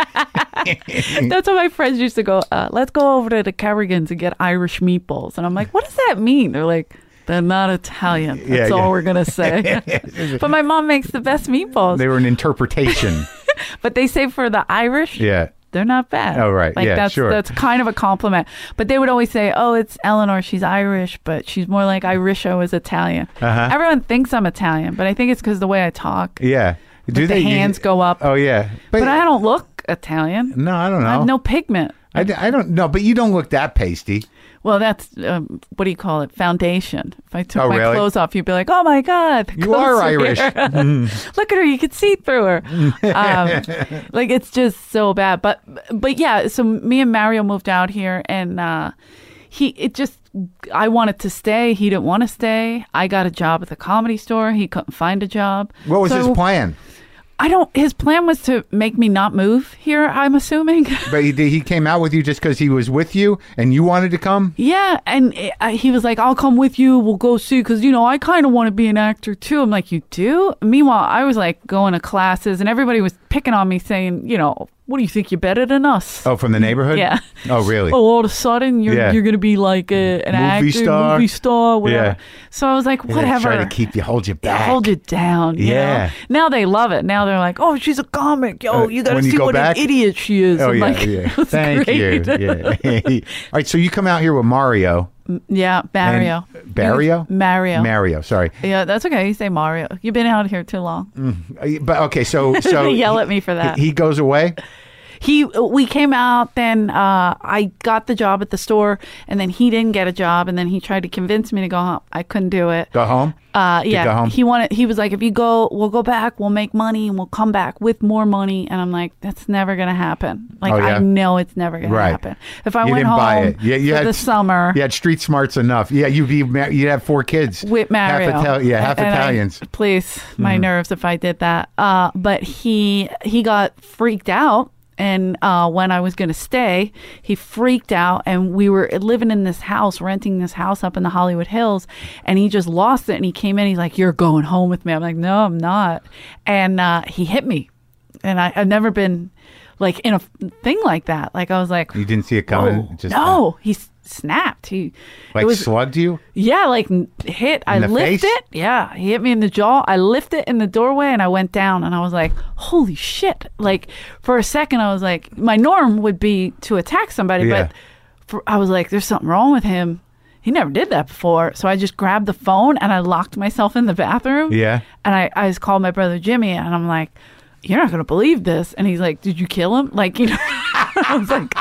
That's what my friends used to go. Uh, Let's go over to the Carrigans and get Irish meatballs. And I'm like, what does that mean? They're like, they're not Italian. That's Yeah, all yeah. we're gonna say. But my mom makes the best meatballs. They were an interpretation. But they say for the Irish, Yeah. they're not bad. Oh, right. Like Yeah, that's sure. that's kind of a compliment. But they would always say, "Oh, it's Eleanor. She's Irish, but she's more like Irisho is Italian." Uh-huh. Everyone thinks I'm Italian, but I think it's because the way I talk. Yeah. Do the hands go up. Oh yeah. But I don't look Italian. No, I don't know. I have no pigment. I, d- I don't know, but you don't look that pasty. Well, that's um, what do you call it? Foundation. If I took Oh, my really? clothes off, you'd be like, "Oh my God, the You clothes are Irish." here." Look at her; you could see through her. Um, like it's just so bad. But but yeah, so me and Mario moved out here, and uh, he it just I wanted to stay. He didn't want to stay. I got a job at the Comedy Store. He couldn't find a job. What was So his plan? I don't. His plan was to make me not move here. I'm assuming. But he he came out with you just because he was with you and you wanted to come. Yeah, and it, I, he was like, "I'll come with you. We'll go see." Because you know, I kind of want to be an actor too. I'm like, "You do?" Meanwhile, I was like going to classes, and everybody was picking on me, saying, "You know, what do you think? You're better than us?" Oh, from the neighborhood. Yeah. Oh, really? Oh, all of a sudden you're Yeah. you're gonna be like a, an Movie actor, star. movie star, whatever. Yeah. So I was like, Yeah, whatever. Try to keep you, hold you back. Hold it down. you Yeah. know? Now they love it. Now they're like, "Oh, she's a comic. Yo, Uh, you got to when you see go what back? an idiot she is." Oh I'm yeah, like, yeah. "That's Thank great." you. Yeah. All right, so you come out here with Mario. Yeah, Mario. And- Barrio? Mario. Mario, sorry. Yeah, that's okay. You say Mario. You've been out here too long. Uh, But okay, so so They yell he- at me for that. He goes away. He, we came out. Then uh, I got the job at the store, and then he didn't get a job, and then he tried to convince me to go home. I couldn't do it. Go home. Uh, yeah, go home? he wanted. He was like, "If you go, we'll go back. We'll make money, and we'll come back with more money." And I'm like, "That's never gonna happen. Like, Oh, yeah? I know it's never gonna Right. happen. If I You went didn't home buy it. Yeah, you for had the summer You had street smarts enough. Yeah, you'd be mar- you'd have four kids with Mario, Half Ital- yeah, half And I- Italians. Mm-hmm. please, my nerves if I did that. Uh, but he he got freaked out. And uh, when I was going to stay, he freaked out, and we were living in this house, renting this house up in the Hollywood Hills, and he just lost it. And he came in, he's like, "You're going home with me." I'm like, "No, I'm not." And uh, he hit me, and I, I've never been like in a thing like that. Like I was like, You didn't see it coming. "Whoa." Just no, he s- snapped. He like it was, slugged you. yeah, like n- hit. I the lift face? it. Yeah, he hit me in the jaw. I lift it in the doorway, and I went down, and I was like, "Holy shit!" Like for a second, I was like, my norm would be to attack somebody, Yeah. but for, I was like, "There's something wrong with him." He never did that before, so I just grabbed the phone and I locked myself in the bathroom. Yeah. and I, I just called my brother Jimmy, and I'm like, "You're not gonna believe this," and he's like, "Did you kill him?" Like, you know, I was like,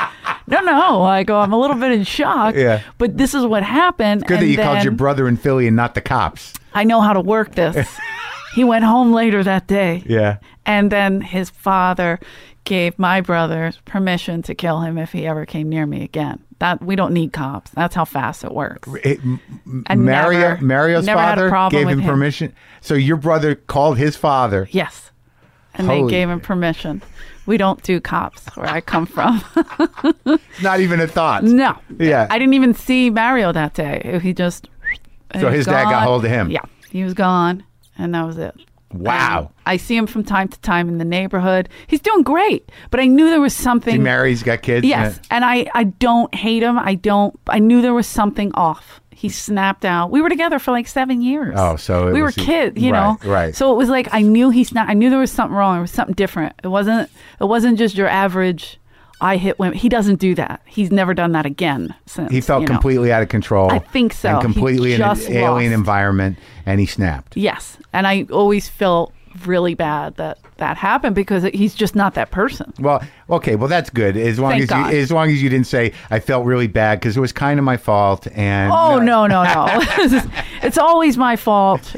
no, no. I go, I'm a little bit in shock. Yeah. But this is what happened. Good and that you called then your brother in Philly and not the cops. I know how to work this. He went home later that day. Yeah. And then his father gave my brother permission to kill him if he ever came near me again. That we don't need cops. That's how fast it works. It, M- I Mario, never- Mario's never had a father problem gave with him him. permission. So your brother called his father. Yes. And Holy- they gave him permission. We don't do cops where I come from. Not even a thought. No. Yeah. I didn't even see Mario that day. He just. he So was his dad got gone. hold of him. Yeah. He was gone. And that was it. Wow. Um, I see him from time to time in the neighborhood. He's doing great. But I knew there was something. He married, he's got kids. Yes. Yeah. And I, I don't hate him. I don't. I knew there was something off. He snapped out. We were together for like seven years. Oh, so it we was- were kids, you right, know. right. So it was like I knew he snapped. I knew there was something wrong. There was something different. It wasn't. It wasn't just your average. I hit women. He doesn't do that. He's never done that again since. He felt you know. completely out of control. I think so. And He completely in an just alien lost. environment, and he snapped. Yes, and I always felt really bad that that happened because he's just not that person. Well, okay, well that's good. As long Thank as God. you, as long as you didn't say I felt really bad because it was kind of my fault. And Oh no, no, no! It's always my fault.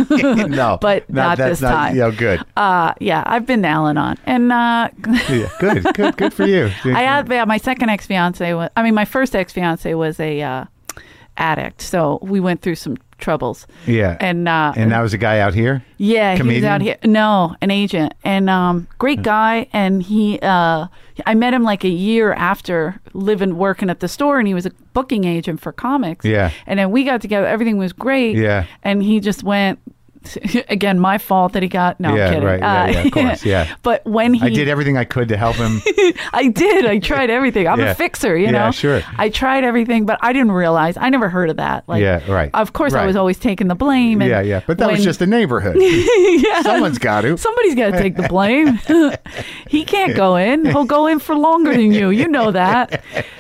no, but not that's this time. Yeah, good. Uh, yeah, I've been to Al-Anon, and uh, Yeah, good, good, good for you. I had yeah, my second ex fiance was. I mean, my first ex fiance was a uh, addict, so we went through some troubles. Yeah, And uh, and that was a guy out here. yeah, he was comedian? out here. No, an agent, and um, great guy. And he, uh, I met him like a year after living working at the store, and he was a booking agent for comics. Yeah. and then we got together. Everything was great. Yeah. and he just went. Again, my fault that he got. No, Yeah, I'm kidding. right, yeah, yeah, of course, yeah. But when he, I did everything I could to help him. I did. I tried everything. I'm Yeah. a fixer, you Yeah, know. sure. I tried everything, but I didn't realize. I never heard of that. Like, Yeah, right, Of course, I right. was always taking the blame. And Yeah, yeah, but that was when- just a neighborhood. yeah. Someone's got to. Somebody's got to take the blame. He can't go in. He'll go in for longer than you. You know that.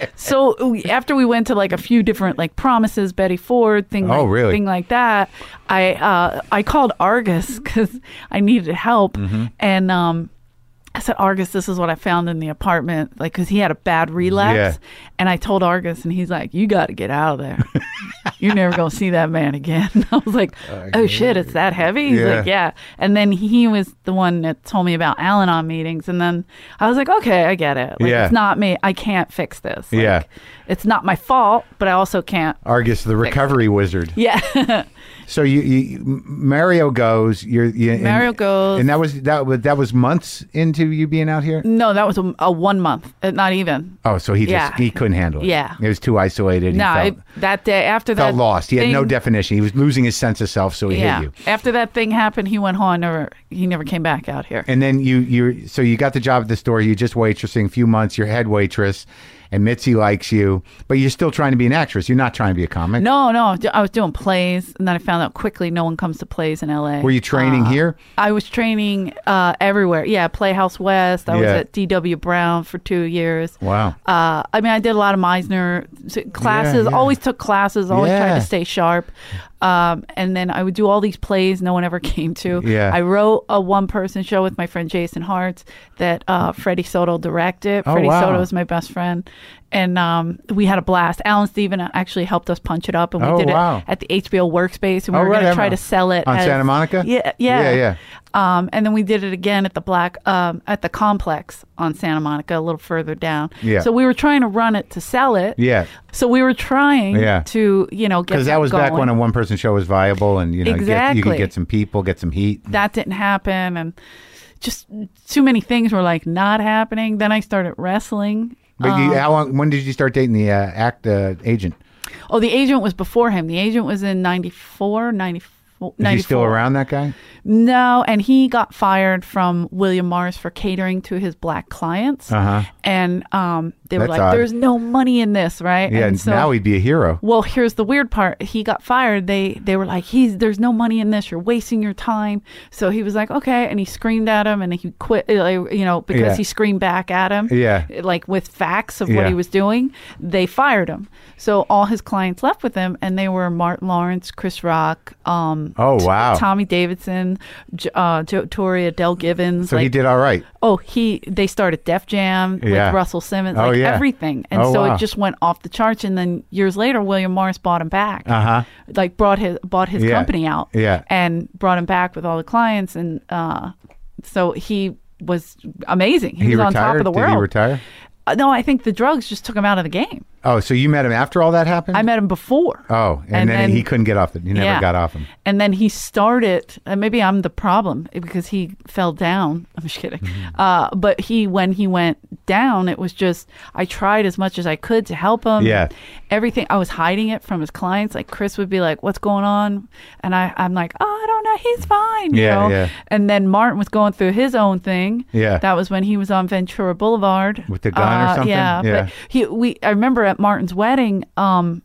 So we- after we went to like a few different like promises, Betty Ford, thing, Oh, like, really? thing like that, I uh, I called Argus because I needed help, Mm-hmm. and um, I said, Argus, this is what I found in the apartment, like because he had a bad relapse, Yeah. and I told Argus, and he's like, you got to get out of there. You're never gonna see that man again. I was like, oh shit, it's that heavy? He's Yeah. like, yeah. And then he was the one that told me about Al-Anon meetings, and then I was like, okay, I get it. Like, Yeah. it's not me. I can't fix this. Like, Yeah. it's not my fault, but I also can't. Argus, the recovery wizard. Yeah. So you, you Mario goes. You're you, and- Mario goes. and that was that was that was months into you being out here. No, that was a, a one month, uh, not even. Oh, so he just Yeah. he couldn't handle it. Yeah. It was too isolated. He No, felt, it, that day after that, felt lost. He had no thing- definition. He was losing his sense of self, so he Yeah, hit you. after that thing happened, he went home. and Never, he never came back out here. And then you you so you got the job at the store. You just waitressing a few months. You're head waitress, and Mitzi likes you, but you're still trying to be an actress. You're not trying to be a comic. No, no, I was doing plays, and then I found out quickly no one comes to plays in L A. Were you training Uh, here? I was training uh, everywhere. Yeah, Playhouse West. I was Yeah. at D W Brown for two years. Wow. Uh, I mean, I did a lot of Meisner classes. Yeah, yeah. Always took classes. Always tried Yeah. to stay sharp. Um, and then I would do all these plays no one ever came to. Yeah. I wrote a one-person show with my friend Jason Hartz that uh, Freddie Soto directed. Oh, Freddie wow. Soto is my best friend. And um, we had a blast. Alan Steven actually helped us punch it up, and we Oh, did wow. it at the H B O Workspace, and we Oh, were right. going to I'm- try to sell it on as- Santa Monica? Yeah, yeah, Yeah, yeah. Um, and then we did it again at the Black um, at the Complex on Santa Monica, a little further down. Yeah. So we were trying to run it to sell it. Yeah. So we were trying Yeah. to, you know, get Because that was back going. when a one person show was viable, and you know, get, you could Exactly. get some people, get some heat. that didn't happen, and just too many things were like not happening. Then I started wrestling. But you, how long? When did you start dating the uh, act uh, agent? Oh, the agent was before him. The agent was in ninety-four, ninety-four. Is he still around, that guy? No, and he got fired from William Morris for catering to his black clients. Uh-huh. And um, they were That's like, odd. "There's no money in this, right?" Yeah. And so, now he'd be a hero. well, here's the weird part. He got fired. They they were like, "He's there's no money in this. You're wasting your time." So he was like, "Okay," and he screamed at him, and he quit. uh, You know, because Yeah. he screamed back at him. Yeah. like with facts of Yeah. what he was doing. They fired him. So all his clients left with him, and they were Martin Lawrence, Chris Rock, um, Oh, wow. Tommy Davidson, J- uh, Joe Torre, Adele Givens. So like, he did all right. Oh, he they started Def Jam Yeah. with Russell Simmons. Oh, Like yeah. everything. And Oh, so wow. it just went off the charts. And then years later, William Morris bought him back. Uh-huh. Like brought his bought his Yeah. company out. Yeah. And brought him back with all the clients. And uh, so he was amazing. He, He was retired? on top of the Did world. he retire? Uh, no, I think the drugs just took him out of the game. Oh, so you met him after all that happened? I met him before. Oh, and, And then, then- he couldn't get off it. He never Yeah. got off him. And then he started, and maybe I'm the problem because he fell down. I'm just kidding. Mm-hmm. Uh, but he, when he went down, it was just, I tried as much as I could to help him. Yeah. Everything, I was hiding it from his clients. Like Chris would be like, what's going on? And I, I'm like, oh, I don't know. He's fine. You Yeah, know? yeah. And then Martin was going through his own thing. Yeah. That was when he was on Ventura Boulevard. With the gun or Uh, something? Yeah. Yeah. But he, we, I remember at Martin's wedding, um,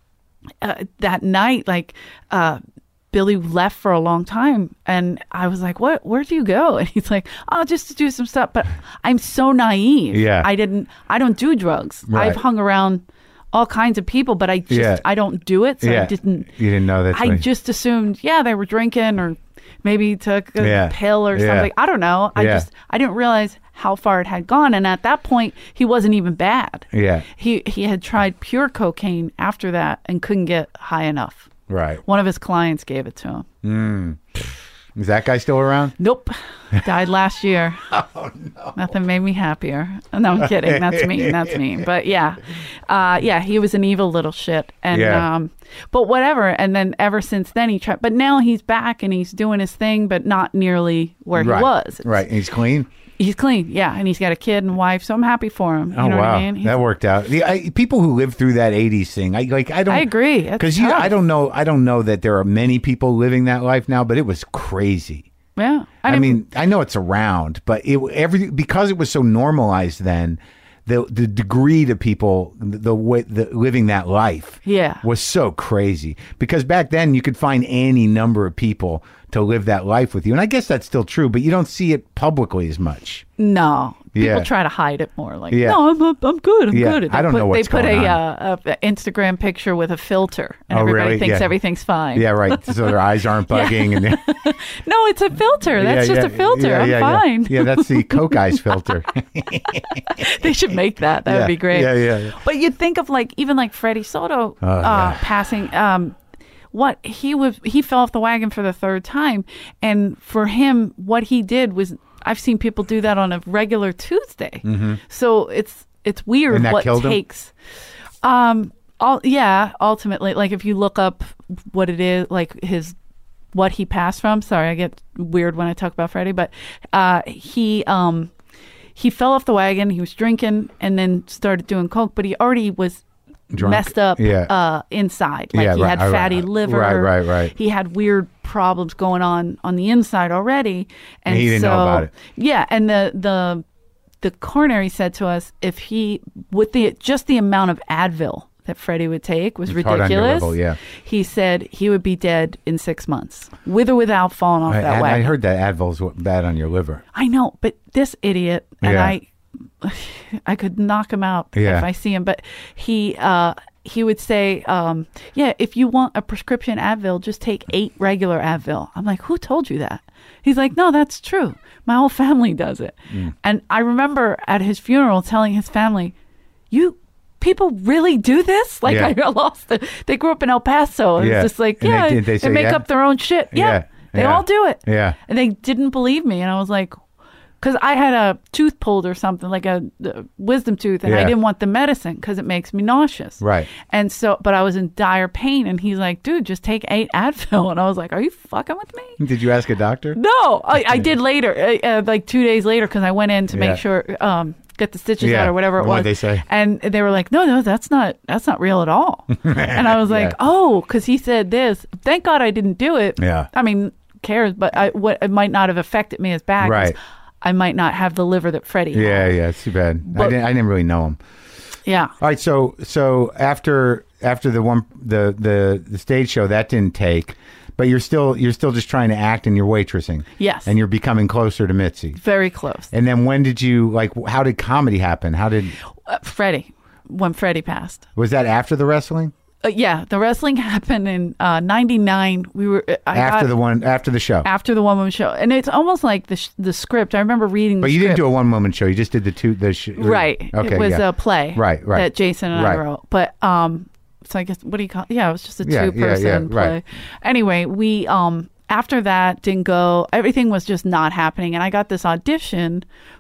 uh, that night, like, uh, Billy left for a long time, and I was like, "What? Where do you go?" And he's like, "Oh, just to do some stuff." But I'm so naive. Yeah. I didn't. I don't do drugs. Right. I've hung around all kinds of people, but I just Yeah. I don't do it. So yeah. I didn't. You didn't know that. I just assumed, yeah, they were drinking or maybe took a Yeah. pill or Yeah. something. I don't know. I Yeah. just I didn't realize how far it had gone. And at that point, he wasn't even bad. Yeah. He he had tried pure cocaine after that and couldn't get high enough. Right. One of his clients gave it to him. Mm. Is that guy still around? Nope. Died last year. Oh, no. Nothing made me happier. No, I'm kidding. That's mean. That's mean. But yeah. Uh, yeah, he was an evil little shit. And Yeah. um but whatever. And then ever since then he tried, but now he's back and he's doing his thing, but not nearly where Right. he was. It's- Right. And he's clean? He's clean, yeah, and he's got a kid and wife, so I'm happy for him. You Oh, know wow. what I mean? He's- That worked out. The, I, people who lived through that eighties thing, I like. I don't. I agree. It's Because you, tough. I don't know. I don't know that there are many people living that life now, but it was crazy. Yeah, I, didn't- mean, I know it's around, but it every because it was so normalized then. The the degree to people the, the way the living that life Yeah. was so crazy, because back then you could find any number of people to live that life with you, and I guess that's still true, but you don't see it publicly as much. No, people Yeah. try to hide it more. Like, Yeah. no, I'm I'm good. I'm Yeah, good. I don't put, know what's They put going a, on. uh, a Instagram picture with a filter, and Oh, everybody really? thinks Yeah. everything's fine. Yeah, right. So their eyes aren't bugging, and No, it's a filter. That's Yeah, just yeah, a filter. yeah, I'm yeah, yeah. fine. Yeah, that's the Coke Eyes filter. They should make that. That Yeah, would be great. yeah, yeah, yeah. But you'd think of like even like Freddie Soto Oh, uh, yeah. passing. Um, what he was, he fell off the wagon for the third time, and for him, what he did was, I've seen people do that on a regular Tuesday. So it's it's weird Mm-hmm. And that what killed him? takes. Um, all yeah. Ultimately, like if you look up what it is, like his. What he passed from. Sorry, I get weird when I talk about Freddie, but uh, he um, he fell off the wagon. He was drinking and then started doing coke, but he already was Drunk. messed up Yeah. uh, inside. Like Yeah, he right, had right, fatty right. liver. Right, right, right. He had weird problems going on on the inside already, and, And he didn't so, know about it. Yeah, and the the the coronary said to us if he with the just the amount of Advil that Freddie would take was It's hard on your ridiculous. level, yeah. He said he would be dead in six months, with or without falling off I, that I, wagon. I heard that Advil's bad on your liver. I know, but this idiot, and Yeah. I, I could knock him out Yeah. if I see him. But he, uh, he would say, um, "Yeah, if you want a prescription Advil, just take eight regular Advil." I'm like, "Who told you that?" He's like, "No, that's true. My whole family does it." Mm. And I remember at his funeral telling his family, "You." People really do this? Like Yeah. I lost it. They grew up in El Paso. And Yeah. It's just like, And they yeah, did- they say make yeah? up their own shit. Yeah, Yeah. they Yeah. all do it. Yeah. And they didn't believe me. And I was like, because I had a tooth pulled or something, like a, a wisdom tooth, and I Yeah. didn't want the medicine because it makes me nauseous. Right. And so, but I was in dire pain. And he's like, dude, just take eight Advil. And I was like, are you fucking with me? Did you ask a doctor? No, I, I did later, uh, uh, like two days later, because I went in to Yeah. make sure, um, get the stitches Yeah. out or whatever it And what'd was. they say? And they were like, no, no, that's not, that's not real at all. And I was like, Yeah. oh, because he said this. Thank God I didn't do it. Yeah. I mean, cares, but I, what it might not have affected me as bad. 'cause Right. I might not have the liver that Freddie had. Yeah, yeah, it's too bad. I But- didn't. I didn't really know him. Yeah. All right, so so after after the one the the the stage show that didn't take, but you're still you're still just trying to act and you're waitressing. Yes. And you're becoming closer to Mitzi. Very close. And then when did you like? How did comedy happen? How did Uh, Freddie, when Freddie passed. was that after the wrestling? Uh, yeah, the wrestling happened in uh, ninety-nine. We were I after got, the one after the show. after the one woman show, and it's almost like the sh- the script. I remember reading. But the you script. didn't do a one woman show. You just did the two. The sh- right. Okay. It was yeah. a play. Right. Right. That Jason and right. I wrote, but um, so I guess what do you call? Yeah, it was just a Yeah, two person yeah, yeah, play. right. Anyway, we um after that didn't go. Everything was just not happening, and I got this audition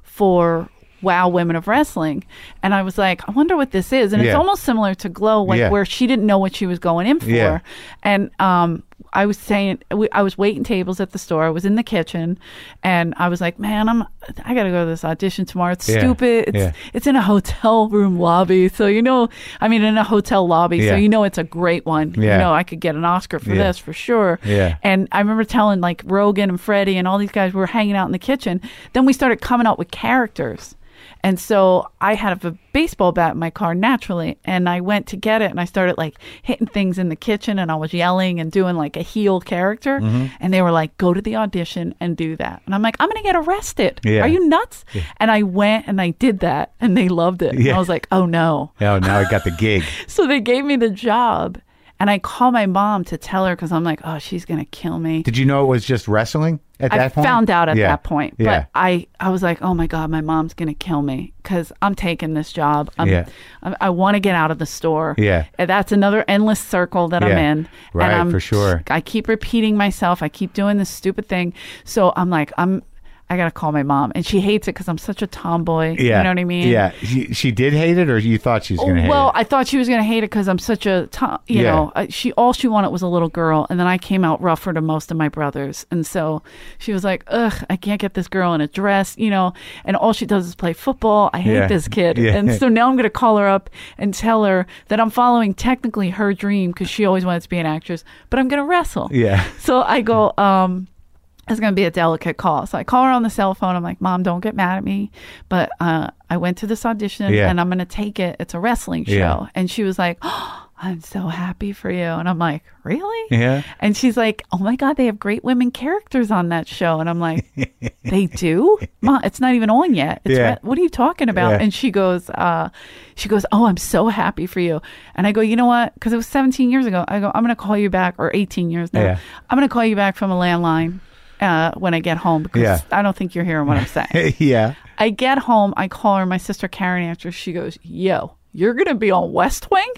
for Wow Women of Wrestling, and I was like, I wonder what this is, and it's Yeah. almost similar to Glow, like Yeah. where she didn't know what she was going in for, Yeah. and um. I was saying, we- I was waiting tables at the store. I was in the kitchen, and I was like, "Man, I'm, I gotta go to this audition tomorrow. It's Yeah. stupid. It's, Yeah. it's in a hotel room lobby, so you know, I mean, in a hotel lobby, Yeah. so you know, it's a great one. Yeah. You know, I could get an Oscar for Yeah. this for sure. Yeah. And I remember telling like Rogan and Freddie and all these guys were hanging out in the kitchen. Then we started coming up with characters. And so I had a baseball bat in my car naturally, and I went to get it, and I started like hitting things in the kitchen, and I was yelling and doing like a heel character, Mm-hmm. and they were like, "Go to the audition and do that." And I'm like, "I'm gonna get arrested. Yeah. Are you nuts?" And I went and I did that, and they loved it. And Yeah. I was like, "Oh no!" Oh, now I got the gig. So they gave me the job, and I called my mom to tell her because I'm like, "Oh, she's gonna kill me." Did you know it was just wrestling at I that point? found out at Yeah. that point, Yeah. but I, I was like, oh my God, my mom's going to kill me because I'm taking this job. I'm, Yeah. I'm, I want to get out of the store. Yeah. And that's another endless circle that I'm Yeah. in. Right, and I'm, for sure. I keep repeating myself. I keep doing this stupid thing. So I'm like, I'm, I got to call my mom. And she hates it because I'm such a tomboy. Yeah. You know what I mean? Yeah. She, she did hate it, or you thought she was going to hate Well, it? I thought she was going to hate it because I'm such a, to- you Yeah. know, uh, she all she wanted was a little girl, and then I came out rougher to most of my brothers, and so she was like, "Ugh, I can't get this girl in a dress," you know, and all she does is play football. I hate Yeah. this kid, Yeah. and so now I'm going to call her up and tell her that I'm following technically her dream because she always wanted to be an actress, but I'm going to wrestle. Yeah. So I go, um. It's going to be a delicate call. So I call her on the cell phone. I'm like, Mom, don't get mad at me. But uh, I went to this audition Yeah. and I'm going to take it. It's a wrestling show. Yeah. And she was like, oh, I'm so happy for you. And I'm like, really? Yeah. And she's like, oh my God, they have great women characters on that show. And I'm like, they do? Mom, it's not even on yet. It's Yeah. re- what are you talking about? Yeah. And she goes, uh, she goes, oh, I'm so happy for you. And I go, you know what? Because it was seventeen years ago. I go, I'm going to call you back, or eighteen years now. Yeah. I'm going to call you back from a landline uh, when I get home because Yeah. I don't think you're hearing what I'm saying. Yeah. I get home, I call her, my sister Karen answers. She goes, yo, you're going to be on West Wing?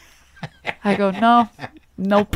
I go, no, nope.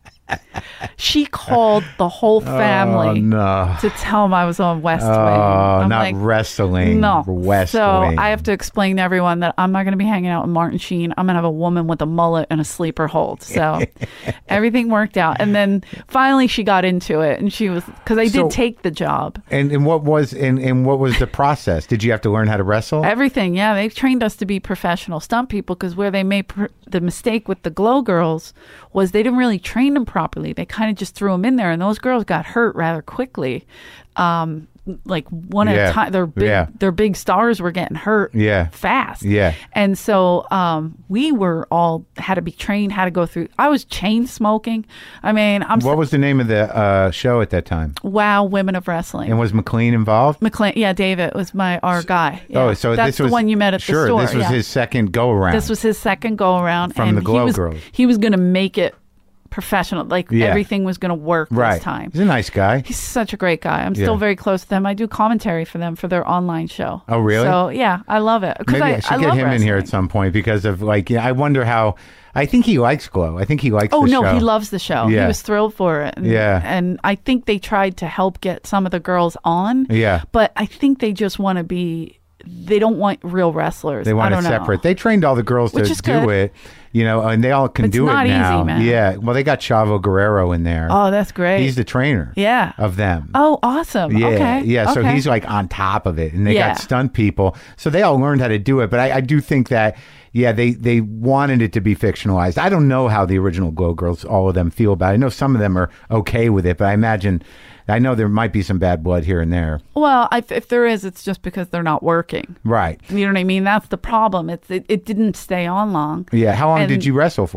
She called the whole family Oh, no. to tell them I was on West Oh, Wing. I'm not like, wrestling. no. West so Wing. I have to explain to everyone that I'm not going to be hanging out with Martin Sheen. I'm going to have a woman with a mullet and a sleeper hold. So everything worked out. And then finally she got into it, and she was, because I did So- take the job. And and what was and, and what was the process? Did you have to learn how to wrestle? Everything, yeah. They trained us to be professional stunt people because where they made pr- the mistake with the Glow girls was they didn't really train them properly. They kind of just threw them in there, and those girls got hurt rather quickly. Um, like one at Yeah. a time, their big, Yeah. their big stars were getting hurt Yeah. fast. Yeah. And so um, we were all had to be trained how to go through. I was chain smoking. I mean, I'm What was the name of the uh, show at that time? Wow, Women of Wrestling. And was McLean involved? McLean, yeah, David was my our guy. Yeah. Oh, so that's this was the one you met at sure, the store. this was yeah. his second go around. This was his second go around From and the Glow he was, Girls. He was going to make it professional. Like Yeah. everything was going to work right. this time. He's a nice guy. He's such a great guy. I'm Yeah. still very close to them. I do commentary for them for their online show. Oh, really? So yeah, I love it. 'Cause Maybe I, I, should I get love him in here at wrestling. some point because of like yeah, I wonder how. I think he likes Glow. I think he likes. Oh the no, show. he loves the show. Yeah. He was thrilled for it. And, Yeah. and I think they tried to help get some of the girls on. Yeah. But I think they just want to be. They don't want real wrestlers. They want I it don't separate. Know. They trained all the girls Which to is do good. it, you know, and they all can It's do not it easy, now. man. Yeah. Well, they got Chavo Guerrero in there. Oh, that's great. He's the trainer. Yeah. Of them. Oh, awesome. Yeah, Okay. yeah. So Okay. he's like on top of it, and they Yeah. got stunt people, so they all learned how to do it. But I, I do think that, yeah, they they wanted it to be fictionalized. I don't know how the original Glow Girls, all of them, feel about it. I know some of them are okay with it, but I imagine, I know there might be some bad blood here and there. Well, if, if there is, it's just because they're not working. Right. You know what I mean? That's the problem. It's it, it didn't stay on long. Yeah. How long And- did you wrestle for?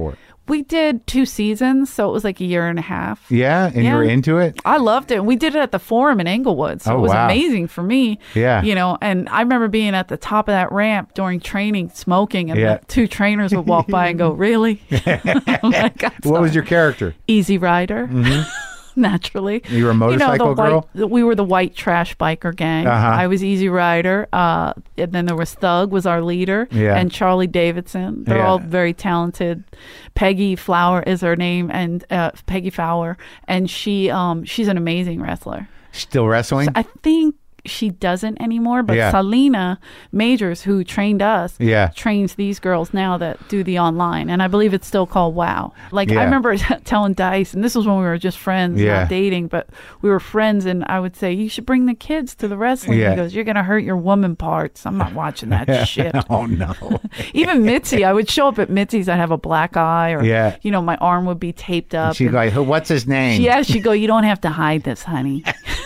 We did two seasons, so it was like a year and a half. Yeah, and Yeah. you were into it? I loved it. We did it at the Forum in Inglewood, so Oh, it was wow. amazing for me. Yeah. You know, and I remember being at the top of that ramp during training, smoking, and Yeah. the two trainers would walk by and go, "Really?" I'm like, "I'm What was sorry." your character? Easy Rider? Naturally. You were a motorcycle you know, the girl? White, we were the white trash biker gang. Uh-huh. I was Easy Rider. Uh, and then there was Thug was our leader. Yeah. And Charlie Davidson. They're Yeah. all very talented. Peggy Flower is her name, and uh, Peggy Fowler. And she um, she's an amazing wrestler. Still wrestling? I think she doesn't anymore, but Yeah. Salina Majors, who trained us, Yeah. trains these girls now that do the online, and I believe it's still called WOW. Like Yeah. I remember telling Dice, and this was when we were just friends, Yeah. not dating, but we were friends, and I would say, "You should bring the kids to the wrestling." Yeah. He goes, "You're gonna hurt your woman parts. I'm not watching that shit." Oh, no. Even Mitzi, I would show up at Mitzi's, I'd have a black eye, or Yeah. you know, my arm would be taped up. She'd and- go, like, "Who- what's his name?" yeah, she'd go, "You don't have to hide this, honey."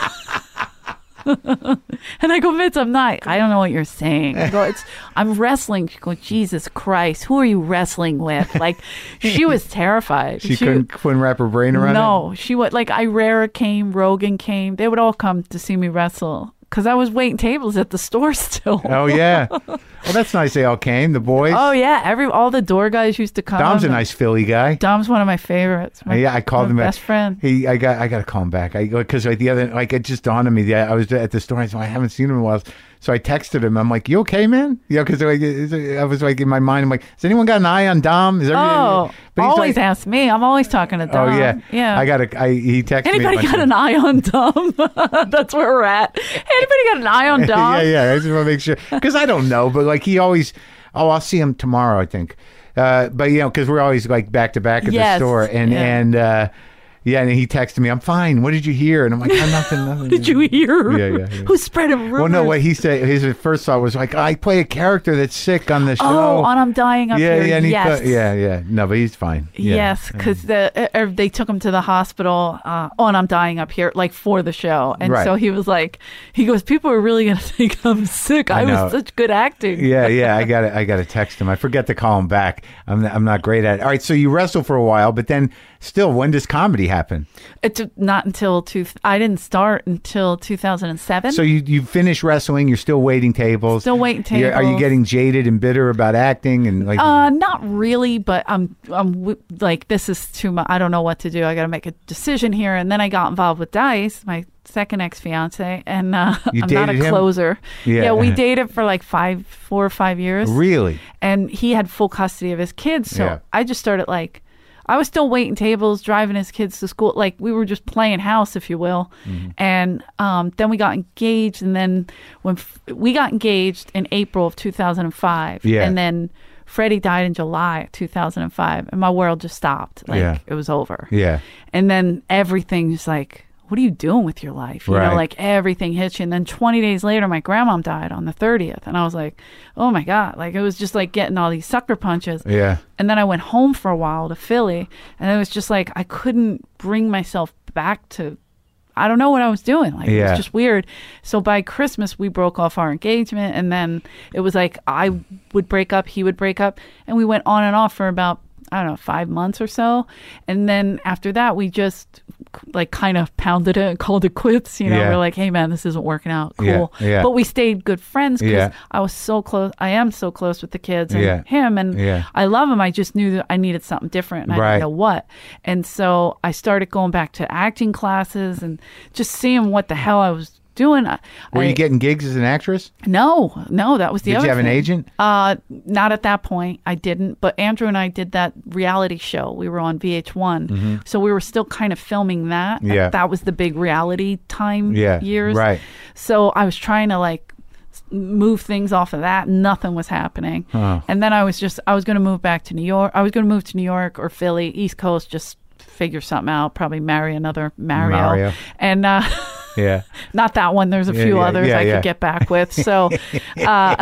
And I go, "Mitz, I'm not. I don't know what you're saying." I go, "It's I'm wrestling." She go, "Jesus Christ, who are you wrestling with?" Like, she was terrified. She, couldn't, couldn't wrap her brain around it? No, she would like Irera came, Rogan came. They would all come to see me wrestle because I was waiting tables at the store still. Oh, yeah. Well, that's nice they all came, the boys. Oh yeah, every all the door guys used to come. Dom's a nice Philly guy. Dom's one of my favorites. My, Yeah, I called my him best back. friend. He, I got, I got to call him back. I because like the other, like it just dawned on me. Yeah, I was at the store. I said, I haven't seen him in a while. So I texted him. I'm like, "You okay, man?" Yeah, because like, is it- I was like in my mind. I'm like, "Has anyone got an eye on Dom?" Is everybody-" Oh, But he's always like, ask me. I'm always talking to Oh Dom. yeah, yeah. I got a. I he texted me. Anybody a bunch got of- an eye on Dom? That's where we're at. Anybody got an eye on Dom? yeah, yeah. I just want to make sure because I don't know, but like he always. Oh, I'll see him tomorrow, I think. Uh, but you know, because we're always like back to back at Yes, the store, and yeah. and uh, yeah, and he texted me, "I'm fine. What did you hear?" And I'm like, "I'm nothing. Nothing." Did you hear? Yeah, yeah, yeah. Who's spreading rumors? Well, no, what he said, his first thought was like, "I play a character that's sick on the show." Oh, on I'm Dying Up yeah, Here. yeah, and he yes. thought- yeah, yeah. No, but he's fine. Yeah. Yes, because the uh, they took him to the hospital uh, on I'm Dying Up Here, like for the show, and Right. so he was like, he goes, "People are really gonna think I'm sick. I, I know. was such good acting." Yeah, yeah. I got to I got to text him. I forget to call him back. I'm I'm not great at it. All right, so you wrestle for a while, but then still, when does comedy happen? It took not until two. I didn't start until two thousand seven. So you you finish wrestling. You're still waiting tables. Still waiting You're- Are you tables. getting jaded and bitter about acting and like? Uh, not really, but I'm, I'm w- like, this is too much. I don't know what to do. I got to make a decision here. And then I got involved with Dice, my second ex fiance, and uh, You I'm not a dated him? closer. Yeah. we dated for like five, four or five years, Really? and he had full custody of his kids. So Yeah. I just started like, I was still waiting tables, driving his kids to school. Like we were just playing house, if you will. Mm-hmm. And um, then we got engaged. And then when f- we got engaged in April of two thousand five, Yeah. and then Freddie died in July of two thousand five, and my world just stopped. Like Yeah. it was over. Yeah. And then everything just like, what are you doing with your life? You Right. know, like everything hits you. And then twenty days later, my grandmom died on the thirtieth. And I was like, oh my God. Like it was just like getting all these sucker punches. Yeah. And then I went home for a while to Philly. And it was just like, I couldn't bring myself back to, I don't know what I was doing. Like it Yeah. was just weird. So by Christmas, we broke off our engagement. And then it was like, I would break up, he would break up. And we went on and off for about, I don't know, five months or so. And then after that, we just like kind of pounded it and called it quits. You know, Yeah. we're like, hey man, this isn't working out. Yeah, Cool. yeah. But we stayed good friends because Yeah. I was so close. I am so close with the kids and Yeah. him. And Yeah. I love him. I just knew that I needed something different and I Right. didn't know what. And so I started going back to acting classes and just seeing what the hell I was doing. I, Were I, you getting gigs as an actress? no, no, that was the Did other you have an thing. agent? Uh, not at that point. I didn't. But Andrew and I did that reality show. We were on V H one, so we were still kind of filming that. Mm-hmm. Yeah. that was the big reality time Yeah, years. right. So I was trying to like s- move things off of that. Nothing was happening. Huh. And then I was just I was going to move back to New York. I was going to move to New York or Philly, East Coast. Just figure something out. Probably marry another Mario. Mario. And. Uh, Yeah. Not that one. There's a Yeah, few yeah, others yeah, I yeah. could get back with. So uh,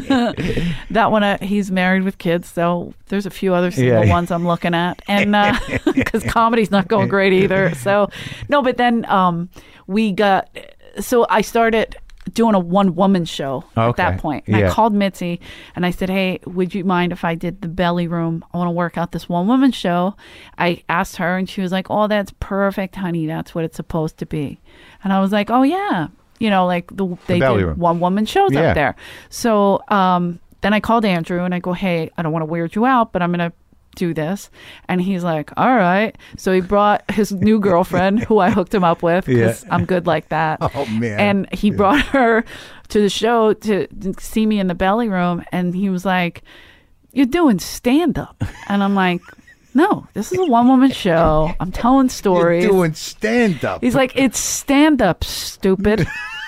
that one, uh, he's married with kids. So there's a few other single Yeah, yeah. ones I'm looking at. And because comedy's not going great either. So no, but then um, we got, so I started doing a one woman show at Okay. that point. And Yeah. I called Mitzi and I said, hey, would you mind if I did the belly room? I want to work out this one woman show. I asked her and she was like, oh, that's perfect, honey. That's what it's supposed to be. And I was like, oh, yeah. You know, like the, they belly did room. one woman shows Yeah. up there. So um, then I called Andrew and I go, hey, I don't want to weird you out, but I'm going to do this. And he's like, all right. So he brought his new girlfriend who I hooked him up with because Yeah. I'm good like that. Oh, man. And he brought her to the show to see me in the belly room. And he was like, you're doing stand up. And I'm like, no, this is a one woman show. I'm telling stories. You're doing stand up. He's like, it's stand up, stupid.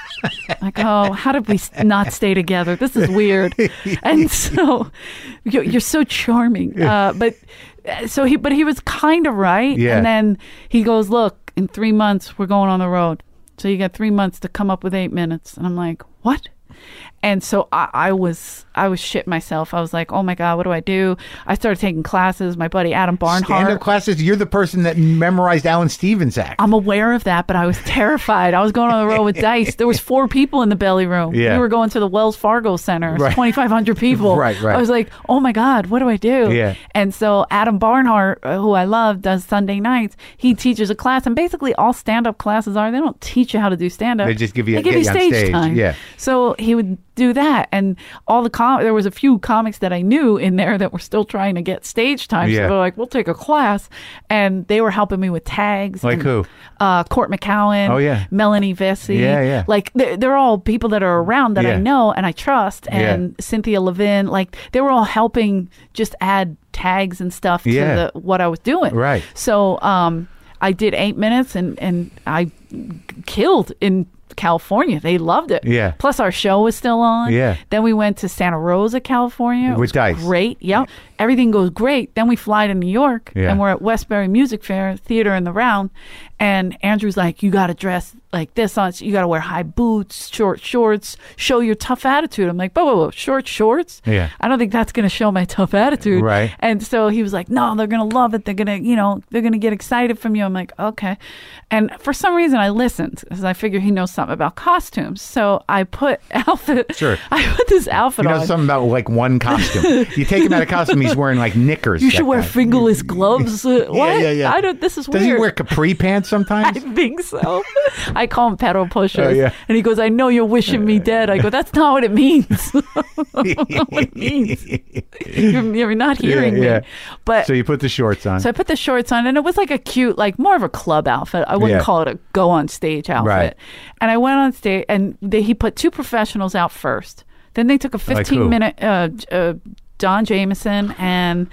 Like, oh, how did we s- not stay together? This is weird. And so you're, you're so charming. Uh, but uh, so he, but he was kind of right. Yeah. And then he goes, look, in three months, we're going on the road. So you got three months to come up with eight minutes. And I'm like, what? And so I, I was I was shit myself. I was like, oh my God, what do I do? I started taking classes. My buddy Adam Stand-up Barnhart. classes. You're the person that memorized Alan Stevens' act. I'm aware of that, but I was terrified. I was going on the road with Dice. There was four people in the belly room. Yeah. We were going to the Wells Fargo Center. Right. twenty-five hundred people. Right, right. I was like, oh my God, what do I do? Yeah. And so Adam Barnhart, uh, who I love, does Sunday nights. He teaches a class, and basically all stand-up classes are, they don't teach you how to do stand-up. They just give you- they give get you you on stage, stage. time. Yeah. So he would do that, and all the com- there was a few comics that I knew in there that were still trying to get stage time. Yeah. So they're like, we'll take a class, and they were helping me with tags. Like and, who? Uh, Court McCowan. Oh, yeah. Melanie Vesey. Yeah, yeah. Like they're, they're all people that are around that Yeah. I know and I trust, and Yeah. Cynthia Levin. Like they were all helping just add tags and stuff to Yeah. the, what I was doing. Right. So um, I did eight minutes, and and I killed in California. They loved it. Yeah. Plus our show was still on. Yeah. Then we went to Santa Rosa, California. It With was Dice. Great. Yep. Everything goes great. Then we fly to New York, Yeah. and we're at Westbury Music Fair Theater in the Round. And Andrew's like, you got to dress like this on. You got to wear high boots, short shorts, show your tough attitude. I'm like, whoa, whoa, whoa, short shorts? Yeah. I don't think that's going to show my tough attitude. Right. And so he was like, no, they're going to love it. They're going to, you know, they're going to get excited from you. I'm like, okay. And for some reason I listened because I figured he knows something about costumes. So I put outfit. Sure. I put this outfit You know on. something about like one costume. You take him out of costume, he's wearing like knickers. You that should wear guy. fingerless gloves. Uh, what? yeah, yeah. I don't. This is Does weird. he wear capri pants I sometimes? think so. I call him pedal pushers. Oh, yeah. And he goes, I know you're wishing me dead. I go, that's not what it means. That's not what it means. You're, you're not hearing yeah. me. But So you put the shorts on. so I put the shorts on, and it was like a cute, like more of a club outfit. I wouldn't Yeah. call it a go on stage outfit. Right. And I went on stage, and they, he put two professionals out first. Then they took a Like who? fifteen minute, uh, uh, Don Jameson and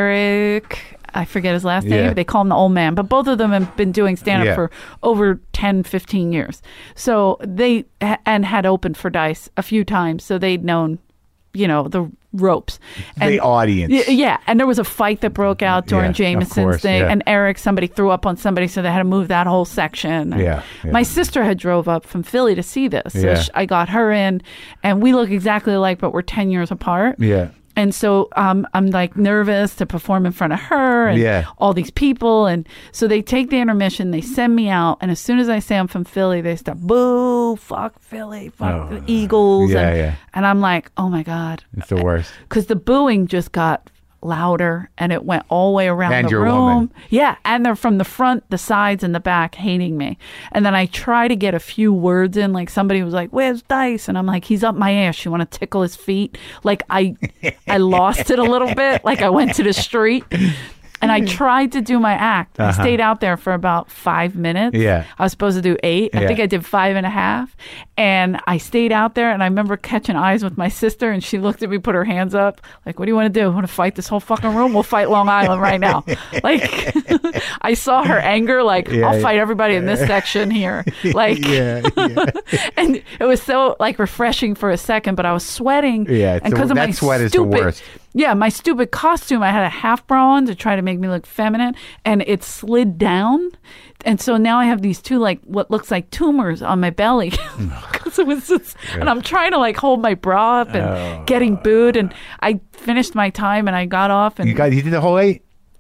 Eric, I forget his last name. Yeah. They call him the old man, but both of them have been doing stand up Yeah. for over ten, fifteen years. So they, and had opened for Dice a few times. So they'd known, you know, the ropes. And, the audience. Y- Yeah, and there was a fight that broke out during Yeah, of Jameson's course, thing, yeah. and Eric, somebody threw up on somebody, so they had to move that whole section. And Yeah, yeah. My sister had drove up from Philly to see this, so Yeah. sh- I got her in, and we look exactly alike, but we're ten years apart. Yeah. And so um, I'm like nervous to perform in front of her and Yeah. all these people. And so they take the intermission, they send me out. And as soon as I say I'm from Philly, they start, boo, fuck Philly, fuck Oh. the Eagles. Yeah, and, yeah. and I'm like, oh my God. It's the worst. Because the booing just got louder and it went all the way around And the you're a room. woman. Yeah. And they're from the front, the sides, and the back hating me. And then I try to get a few words in. Like somebody was like, where's Dice? And I'm like, he's up my ass. You want to tickle his feet? Like I, I lost it a little bit. Like I went to the street. And I tried to do my act. I Uh-huh. stayed out there for about five minutes. Yeah. I was supposed to do eight. I Yeah. think I did five and a half. And I stayed out there, and I remember catching eyes with my sister, and she looked at me, put her hands up, like, what do you want to do? Want to fight this whole fucking room? We'll fight Long Island right now. Like, I saw her anger, like, Yeah, I'll yeah. fight everybody in this section here. Like, yeah, yeah. and it was so, like, refreshing for a second, but I was sweating. Yeah, it's and the- because of my that sweat is the stupid, worst. Yeah, my stupid costume, I had a half bra on to try to make me look feminine, and it slid down. And so now I have these two, like, what looks like tumors on my belly. Because it was just, and I'm trying to, like, hold my bra up and Oh. getting booed. And I finished my time and I got off. And You got you did the whole eight?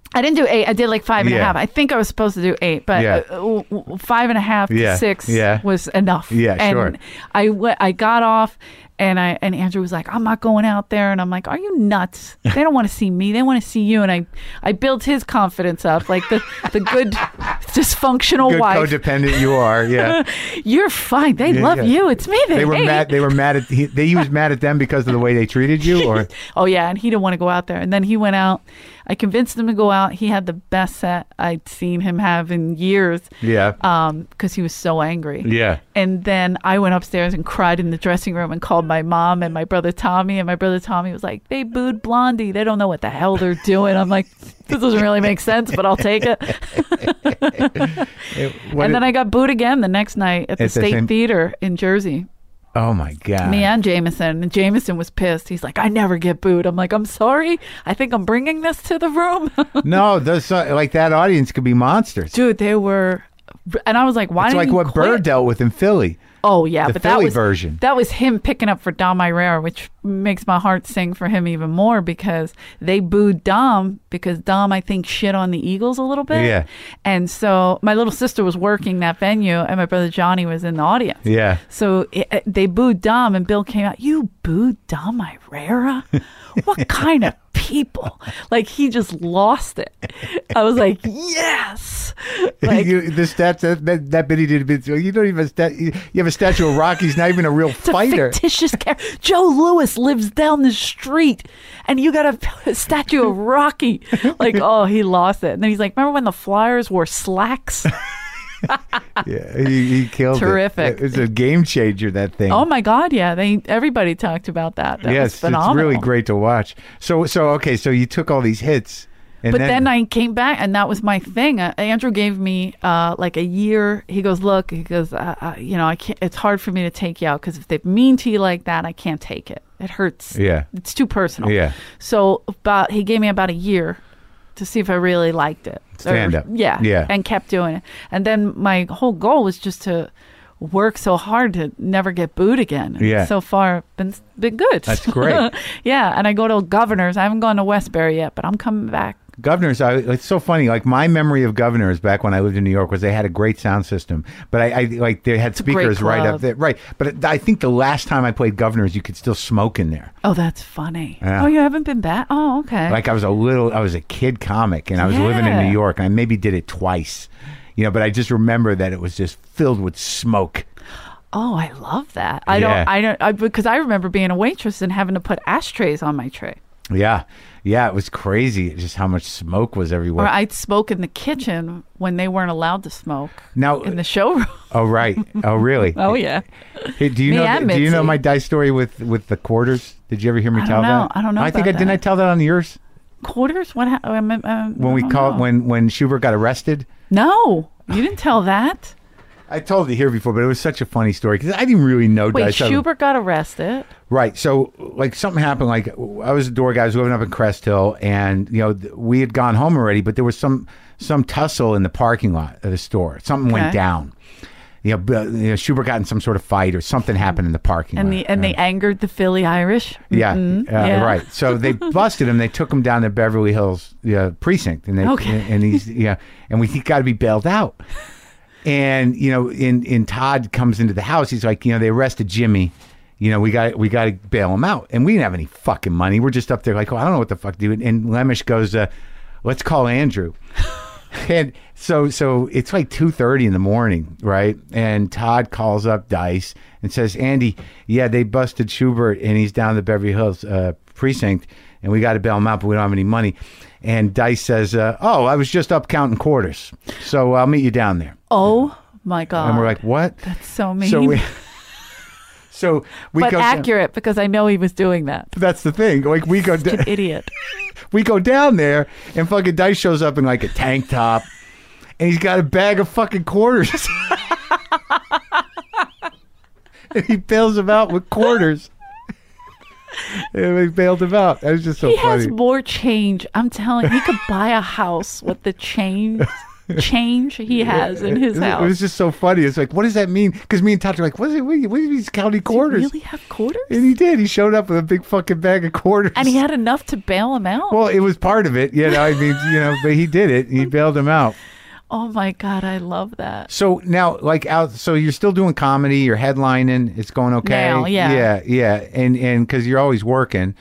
I didn't do eight. I did like five and a Yeah. half. I think I was supposed to do eight, but Yeah. uh, w- w- five and a half to Yeah. six Yeah. was enough. Yeah, and sure. I, w- I got off, and I and Andrew was like, "I'm not going out there," and I'm like, "Are you nuts? They don't want to see me. They want to see you." And I, I built his confidence up, like the the good dysfunctional Good wife. codependent you are. Yeah. You're fine. They Yeah, love yeah. you. It's me. They, They were hate. mad. They were mad at. He, they he was mad at them because of the way they treated you, or Oh yeah, and he didn't want to go out there. And then he went out. I convinced him to go out. He had the best set I'd seen him have in years. yeah, Um, because he was so angry. yeah. And then I went upstairs and cried in the dressing room and called my mom and my brother Tommy. And my brother Tommy was like, "They booed Blondie. They don't know what the hell they're doing." I'm like, "This doesn't really make sense, but I'll take it." It- what And then it- I got booed again the next night at the At the State same- Theater in Jersey. oh my god. Me and Jameson. And Jameson was pissed. He's like, "I never get booed." I'm like, "I'm sorry. I think I'm bringing this to the room." No, those uh, like that audience could be monsters. Dude, they were. And I was like, "Why It's didn't like you what quit?" Burr dealt with in Philly. Oh yeah, The but Philly that was version. That was him picking up for Dom Irera, which makes my heart sing for him even more because they booed Dom because Dom, I think, shit on the Eagles a little bit. Yeah. And so my little sister was working that venue, and my brother Johnny was in the audience. Yeah. So it, it- they booed Dom, and Bill came out. "You booed Dom Irera? What kind of people?" Like he just lost it. I was like, "Yes!" Like you, the stats that that, that bit he did. bit- You don't even stat, you have a statue of Rocky. He's not even a real it's a fighter. fictitious character. Joe Louis lives down the street, and you got a, a statue of Rocky. Like, oh, he lost it. And then he's like, "Remember when the Flyers wore slacks?" Yeah, he, he killed Terrific. it. It's a game changer. That thing. Oh my God, yeah. They everybody talked about that. That yes, was it's phenomenal. really great to watch. So so okay, so you took all these hits, and But then, then, I came back, and that was my thing. Uh, Andrew gave me uh, like a year. He goes, "Look," he goes, uh, uh, "You know, I can't. It's hard for me to take you out because if they mean to you like that, I can't take it. It hurts. Yeah. It's too personal." Yeah. So about he gave me about a year to see if I really liked it. Stand Or- up. Yeah. Yeah. And kept doing it. And then my whole goal was just to work so hard to never get booed again. And Yeah. So far, been been good. That's great. Yeah. And I go to Governors. I haven't gone to Westbury yet, but I'm coming back. Governors, I, it's so funny. Like my memory of Governors back when I lived in New York was they had a great sound system, but I, I like they had a great speakers right club. up there, right. But I think the last time I played Governors, you could still smoke in there. Oh, that's funny. Yeah. Oh, you haven't been back? Oh, okay. Like I was a little, I was a kid comic, and I was living in Yeah. New York, and I maybe did it twice, you know. But I just remember that it was just filled with smoke. Oh, I love that. I Yeah. don't. I don't. I, because I remember being a waitress and having to put ashtrays on my tray. Yeah, yeah, it was crazy, just how much smoke was everywhere. Or I'd smoke in the kitchen when they weren't allowed to smoke Now, in the showroom. oh right, oh really? Oh yeah. Hey, do you Me know? and Do you know Mitzi. my dice story with with the quarters? Did you ever hear me I tell don't know. that? I don't know I think I about didn't. I that. tell that on yours Quarters? What? Ha- um, um, when we I don't called know. when when Schubert got arrested. No, you didn't tell that. I told it here before, but it was such a funny story because I didn't really know Wait, dice. I- Schubert got arrested. Right. So, like, something happened. Like, I was a door guy. I was living up in Crest Hill, and you know, th- we had gone home already, but there was some some tussle in the parking lot of the store. Something went Okay. down. You know, but, you know, Schubert got in some sort of fight, or something happened in the parking And lot. the and Uh, they angered the Philly Irish. yeah, Mhm. uh, Yeah. right. So they busted him. They took him down to Beverly Hills uh, precinct, and they Okay. and he's yeah, and we he got to be bailed out. And you know, in in Todd comes into the house. He's like, you know, they arrested Jimmy. You know, we got we got to bail him out, and we didn't have any fucking money. We're just up there like, oh, I don't know what the fuck to do. And, and Lemish goes, uh, let's call Andrew. And so so it's like two thirty in the morning, right? And Todd calls up Dice and says, Andy, yeah, they busted Schubert, and he's down the Beverly Hills uh, precinct, and we got to bail him out, but we don't have any money. And Dice says, uh, oh, I was just up counting quarters, so I'll meet you down there. Oh my God. And we're like, what? that's so mean. So we, so we but go. accurate because I know he was doing that. That's the thing. Like we go, Such da- an idiot. we go down there, and fucking Dice shows up in like a tank top, and he's got a bag of fucking quarters. And he bails him out with quarters. And we bailed him out. That was just so he funny. has more change. I'm telling you, he could buy a house with the change change he has in his it, house. It was just so funny. It's like, what does that mean? Because me and Todd are like, what is it? What are these county quarters? Does he really have quarters? And he did. He showed up with a big fucking bag of quarters. And he had enough to bail him out? Well, it was part of it. You know, I mean, you know, but he did it. He bailed him out. Oh my God, I love that. So now, like, out. So you're still doing comedy. You're headlining. It's going okay. Now, yeah, yeah, yeah. And and because you're always working,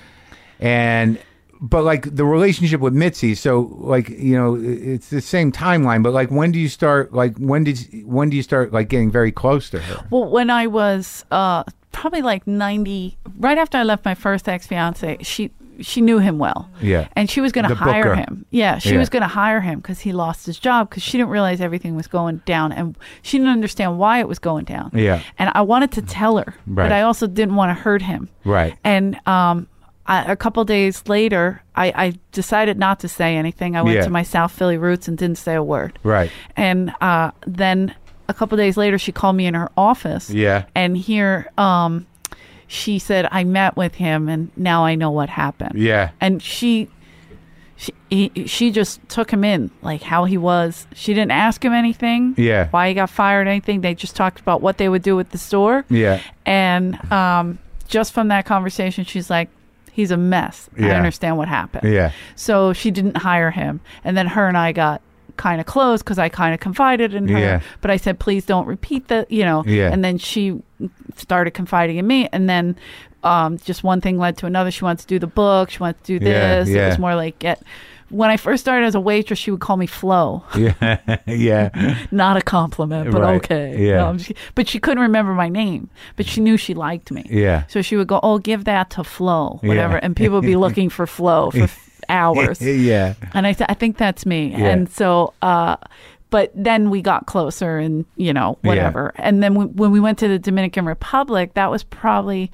and but like the relationship with Mitzi. So like, you know, it's the same timeline. But like, when do you start? Like, when did when do you start like getting very close to her? Well, when I was uh, probably like ninety, right after I left my first ex fiance, she. She knew him well. Yeah. And she was going to The hire booker. him. Yeah. She Yeah. was going to hire him because he lost his job because she didn't realize everything was going down. And she didn't understand why it was going down. Yeah. And I wanted to tell her, Right. but I also didn't want to hurt him. Right. And um, I, a couple days later, I, I decided not to say anything. I went Yeah. to my South Philly roots and didn't say a word. Right. And uh, then a couple days later, she called me in her office. Yeah. And here, um, she said, I met with him and now I know what happened. Yeah. And she she he, she just took him in, like how he was. She didn't ask him anything. Yeah. Why he got fired, anything. They just talked about what they would do with the store. Yeah. And um, just from that conversation, she's like, he's a mess. I Yeah. understand what happened. Yeah. So she didn't hire him. And then her and I got kind of close because I kind of confided in her. Yeah. But I said, please don't repeat that, you know. Yeah. And then she started confiding in me. And then um, just one thing led to another. She wanted to do the book. She wanted to do Yeah, this. It yeah. was more like get. When I first started as a waitress, she would call me Flo. Yeah. Yeah. Not a compliment, but Right. okay. Yeah. No, I'm just, but she couldn't remember my name. But she knew she liked me. Yeah. So she would go, oh, give that to Flo, whatever. Yeah. And people would be looking for Flo for f- hours. Yeah. And I, th- I think that's me. Yeah. And so, uh, but then we got closer and, you know, whatever. And then we, when we went to the Dominican Republic, that was probably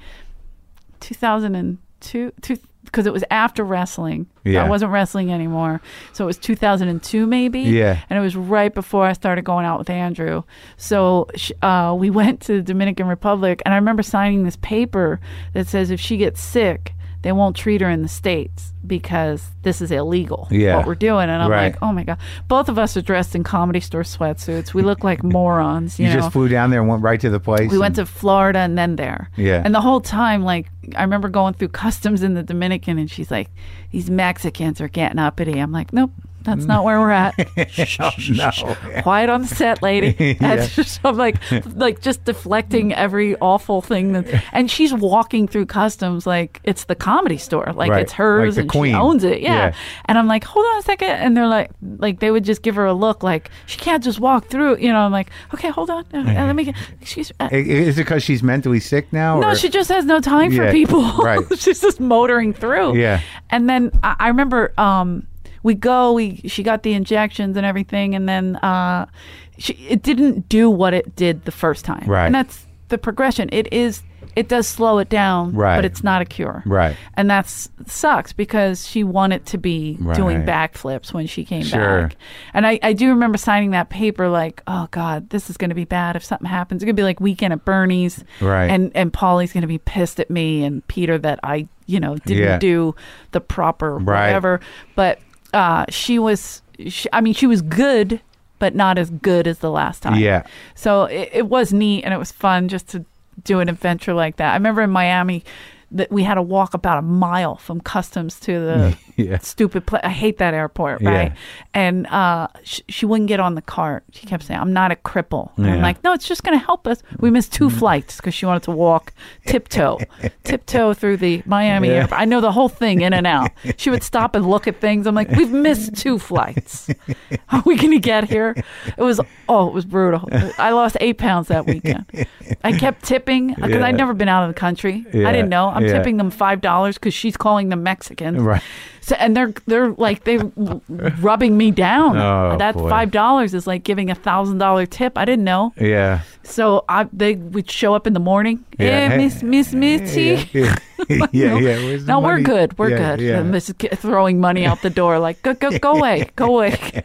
two thousand two, because it was after wrestling. Yeah. I wasn't wrestling anymore. So it was two thousand two maybe. Yeah. And it was right before I started going out with Andrew. So sh- uh, we went to the Dominican Republic, and I remember signing this paper that says if she gets sick, they won't treat her in the States because this is illegal, Yeah. what we're doing. And I'm Right. like, oh my God. Both of us are dressed in Comedy Store sweatsuits. We look like morons, you, You know. just flew down there and went right to the place. We went to Florida and then there. Yeah. And the whole time, like, I remember going through customs in the Dominican, and she's like, these Mexicans are getting uppity. I'm like, nope, that's not where we're at. Shh, Oh, shh, no. shh. Quiet on the set, lady. That's just, I'm like, like just deflecting every awful thing. That, and she's walking through customs like it's the Comedy Store, like Right. it's hers Like the and queen. she owns it. Yeah. Yeah. And I'm like, hold on a second. And they're like, like they would just give her a look, like she can't just walk through. You know, I'm like, okay, hold on, uh, let me get. Excuse me. Uh, I- Is it because she's mentally sick now? no, or? she just has no time for Yeah, people. right. She's just motoring through. Yeah. And then I, I remember um, we go. We she got the injections and everything, and then uh, she, it didn't do what it did the first time. Right. And that's the progression. It is. It does slow it down, Right. but it's not a cure. Right. And that's sucks because she wanted to be Right. doing backflips when she came Sure. back. And I, I do remember signing that paper like, oh God, this is going to be bad if something happens. It's going to be like Weekend at Bernie's. Right. And and Paulie's going to be pissed at me and Peter that I, you know, didn't Yeah. do the proper Right. whatever. But uh, she was, she, I mean, she was good, but not as good as the last time. Yeah. So it, it was neat and it was fun just to do an adventure like that. I remember in Miami that we had to walk about a mile from customs to the Yeah. stupid place. I hate that airport, Yeah. right? And uh, sh- she wouldn't get on the cart. She kept saying, I'm not a cripple. And I'm Yeah. like, no, it's just going to help us. We missed two flights because she wanted to walk tiptoe, tiptoe through the Miami Yeah. airport. I know the whole thing in and out. She would stop and look at things. I'm like, we've missed two flights. Are we going to get here? It was, oh, it was brutal. I lost eight pounds that weekend. I kept tipping because Yeah. I'd never been out of the country. Yeah. I didn't know. I'm Yeah. tipping them five dollars because she's calling them Mexicans. Right. So, and they're they're like they rubbing me down. Oh, that boy. five dollars is like giving a thousand dollar tip. I didn't know. Yeah. So I they would show up in the morning. Yeah. Hey, Miss Miss Mitzi. Yeah. Yeah. yeah. yeah. Where's the No, we're money? good. We're Yeah, good. Yeah. And Missus K- throwing money out the door, like go go go away, go away.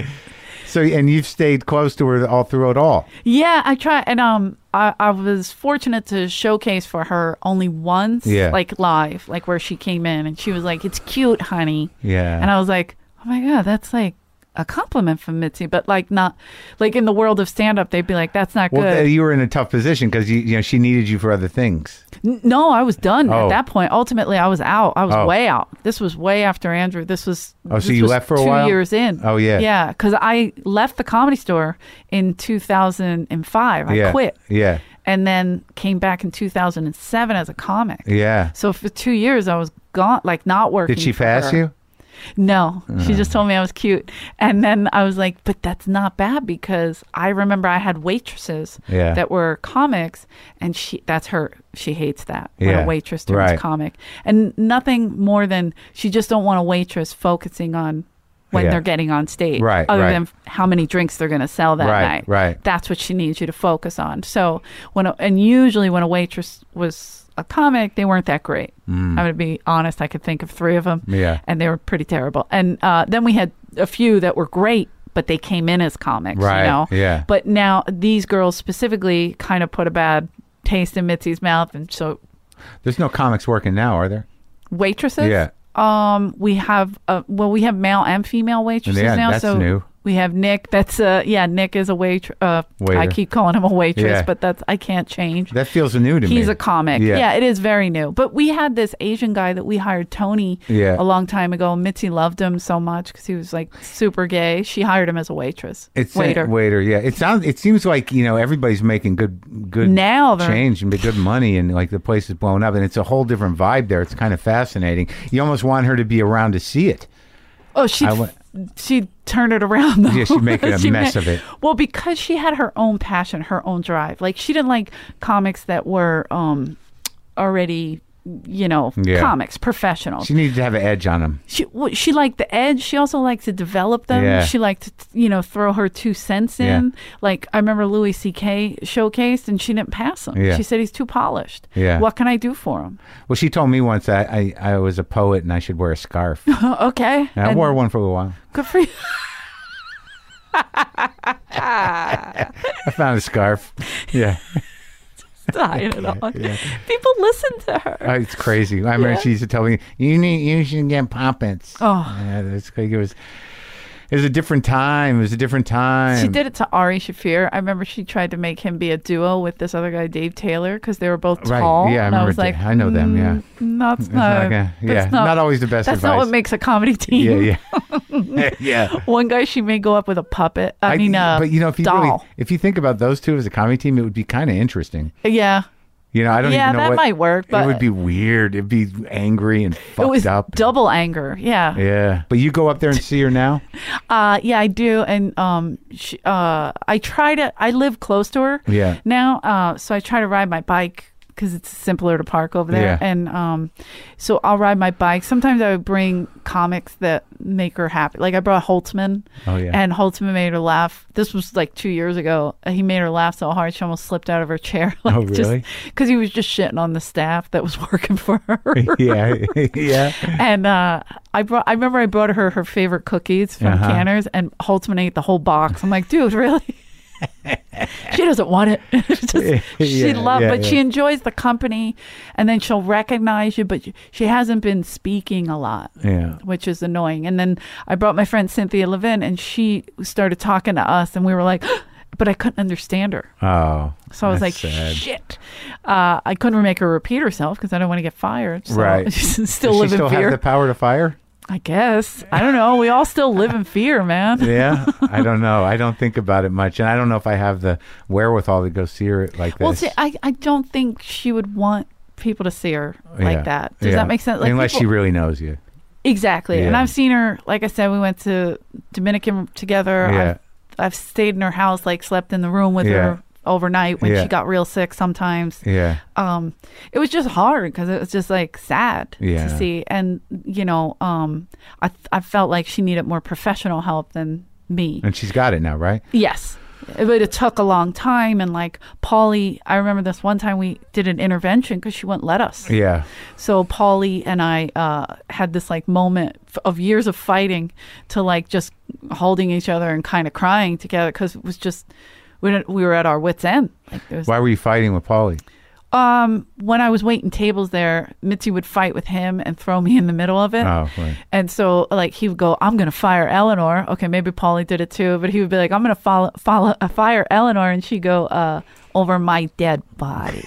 So, and you've stayed close to her all through it all. Yeah, I try, and um, I, I was fortunate to showcase for her only once, Yeah. like live, like where she came in, and she was like, "It's cute, honey," Yeah. and I was like, "Oh my God, that's like a compliment from Mitzi, but like not like in the world of stand up, they'd be like, "That's not Well, good." th- you were in a tough position because you, you know she needed you for other things. N- no, I was done Oh. at that point. Ultimately, I was out. I was Oh. way out. This was way after Andrew. This was Oh, so this you was left for a two while? years in. Oh, yeah. yeah. Because I left the Comedy Store in two thousand five. I yeah, quit, Yeah, and then came back in two thousand seven as a comic. yeah. So for two years, I was gone, like not working. Did she for pass her. you? No, she just told me I was cute. And then I was like, but that's not bad because I remember I had waitresses Yeah. that were comics and she that's her. She hates that when Yeah, a waitress turns right. comic. And nothing more than she just don't want a waitress focusing on when Yeah. they're getting on stage. Right, Other right. than how many drinks they're going to sell that Right, night. right. That's what she needs you to focus on. So when a, and usually when a waitress was a comic, they weren't that great. I'm going to be honest. I could think of three of them. Mm. Yeah. And they were pretty terrible. And uh, then we had a few that were great, but they came in as comics, Right, you know? yeah. But now these girls specifically kind of put a bad taste in Mitzi's mouth. And so There's no comics working now, are there? waitresses? Yeah. Um, we have, uh, well, we have male and female waitresses Yeah, now. that's so new. we have Nick. That's, uh, yeah, Nick is a wait. Uh, Waiter. I keep calling him a waitress, Yeah. but that's, I can't change. That feels new to me. He's a comic. Yeah. Yeah. It is very new. But we had this Asian guy that we hired, Tony, Yeah. a long time ago. Mitzi loved him so much because he was like super gay. She hired him as a waitress. It's waiter. waiter. Yeah, it sounds. It seems like you know everybody's making good, good Now they're- change and good money, and like the place is blown up, and it's a whole different vibe there. It's kind of fascinating. You almost want her to be around to see it. Oh, she I went- she turned it around though. Yeah, she'd make it a She mess ma- of it. Well, because she had her own passion, her own drive. Like she didn't like comics that were um already, you know, Yeah. comics, professionals. She needed to have an edge on them. She well, she liked the edge. She also liked to develop them. Yeah. She liked to, you know, throw her two cents in. Like I remember Louis C K showcased, and she didn't pass him. Yeah. She said he's too polished. Yeah. What can I do for him? Well, she told me once I, I, I was a poet and I should wear a scarf. Okay. And I And wore one for a while. good for you. I found a scarf. Yeah, Dying it on. People listen to her. Uh, it's crazy. I remember Yeah. she used to tell me, "You need, you should get poppets." Oh. yeah, it's like it was. It was a different time. It was a different time. She did it to Ari Shafir. I remember she tried to make him be a duo with this other guy, Dave Taylor, because they were both Right. tall. Yeah, I and I remember was like, Da- I know them, yeah. "Mm, That's It's not, not gonna- yeah, that's not always the best That's not advice. what makes a comedy team. Yeah, yeah, yeah. One guy she made go up with a puppet. I, I- mean, uh, but you know, if you doll. really, if you think about those two as a comedy team, it would be kind of interesting. Yeah, You know, I don't Yeah, even know that what might work, but- it would be weird. It'd be angry and fucked it was up. double anger. Yeah, Yeah, but you go up there and see her now. uh, yeah, I do, and um, she, uh, I try to. I live close to her. Yeah. Now, uh, so I try to ride my bike because it's simpler to park over there, Yeah. and um, so I'll ride my bike. Sometimes I would bring comics that make her happy. Like I brought Holtzman. Oh, yeah. And Holtzman made her laugh. This was like two years ago. He made her laugh so hard she almost slipped out of her chair. Like Oh, really? Because he was just shitting on the staff that was working for her. yeah, yeah. And uh, I brought. I remember I brought her her favorite cookies from Uh-huh. Canner's, and Holtzman ate the whole box. I'm like, dude, really? She doesn't want it. It's just, she Yeah, loves, yeah, but she yeah. enjoys the company, and then she'll recognize you. But she hasn't been speaking a lot, Yeah. which is annoying. And then I brought my friend Cynthia Levin, and she started talking to us, and we were like, but I couldn't understand her. Oh, So I was like, that's sad. shit. Uh, I couldn't make her repeat herself because I don't want to get fired. So Right. still Does live she still in fear. have the power to fire? I guess. I don't know. We all still live in fear, man. Yeah, I don't know. I don't think about it much, and I don't know if I have the wherewithal to go see her like this. Well, see, I, I don't think she would want people to see her like Yeah, that. Does yeah. that make sense? Like Unless she people- really knows you. Exactly. And Yeah. I've seen her, like I said, we went to Dominican together. Yeah. I've, I've stayed in her house, like slept in the room with Yeah. her overnight when Yeah. she got real sick sometimes. Yeah, Um, it was just hard because it was just like sad Yeah. to see. And, you know, um, I, I felt like she needed more professional help than me. and she's got it now, right? Yes. But it took a long time. And like Paulie, I remember this one time we did an intervention because she wouldn't let us. Yeah, So Paulie and I uh, had this like moment f- of years of fighting to like just holding each other and kind of crying together because it was just, we, didn't, we were at our wits' end. Like there was, why were you fighting with Paulie? Um, when I was waiting tables there, Mitzi would fight with him and throw me in the middle of it. Oh, right. And so, like, he would go, "I'm going to fire Eleanor." Okay, maybe Paulie did it too, but he would be like, "I'm going to follow, follow, uh, fire Eleanor," and she'd go, uh, "Over my dead body."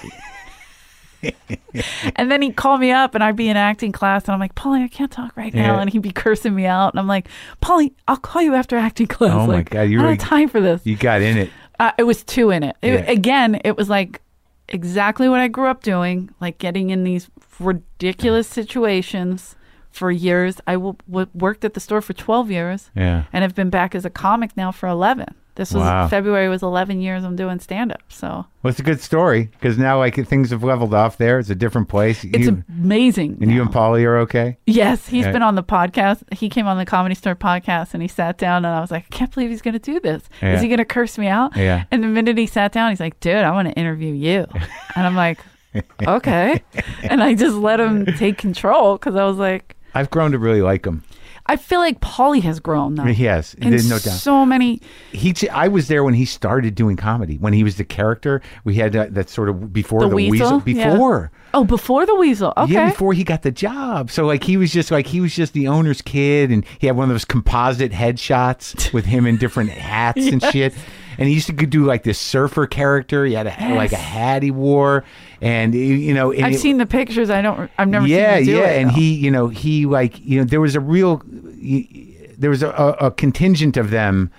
And then he'd call me up, and I'd be in acting class, and I'm like, "Paulie, I can't talk right now," Yeah. and he'd be cursing me out, and I'm like, "Paulie, I'll call you after acting class." Oh, my like, God, you I don't really- have time for this. You got in it. Uh, it was two in it. It- Yeah. Again, it was like exactly what I grew up doing, like getting in these ridiculous situations for years. I w- w- worked at the store for twelve years Yeah. and have been back as a comic now for eleven. This was Wow. February was eleven years I'm doing stand up. So Well, it's a good story because now like things have leveled off there. It's a different place. it's You- amazing. and you now. and Paulie are okay? Yes, he's Yeah. been on the podcast. He came on the Comedy Store podcast and he sat down and I was like, I can't believe he's going to do this. Yeah. Is he going to curse me out? Yeah. And the minute he sat down, he's like, dude, I want to interview you. And I'm like, okay. And I just let him take control because I was like, I've grown to really like him. I feel like Paulie has grown though. Yes, In there's no doubt. so many. He, I was there when he started doing comedy. When he was the character, we had that, that sort of before The the, Weasel? Yeah. before. Oh, before the Weasel. Okay. Yeah, before he got the job. So like he was just like he was just the owner's kid, and he had one of those composite headshots with him in different hats and shit. And he used to do like this surfer character. He had a, Yes. like a hat he wore, and you know, and I've it- seen the pictures. I don't. I've never yeah, seen him do yeah, it. and though. he, you know, he like, you know, there was a real, y- there was a, a, a contingent of them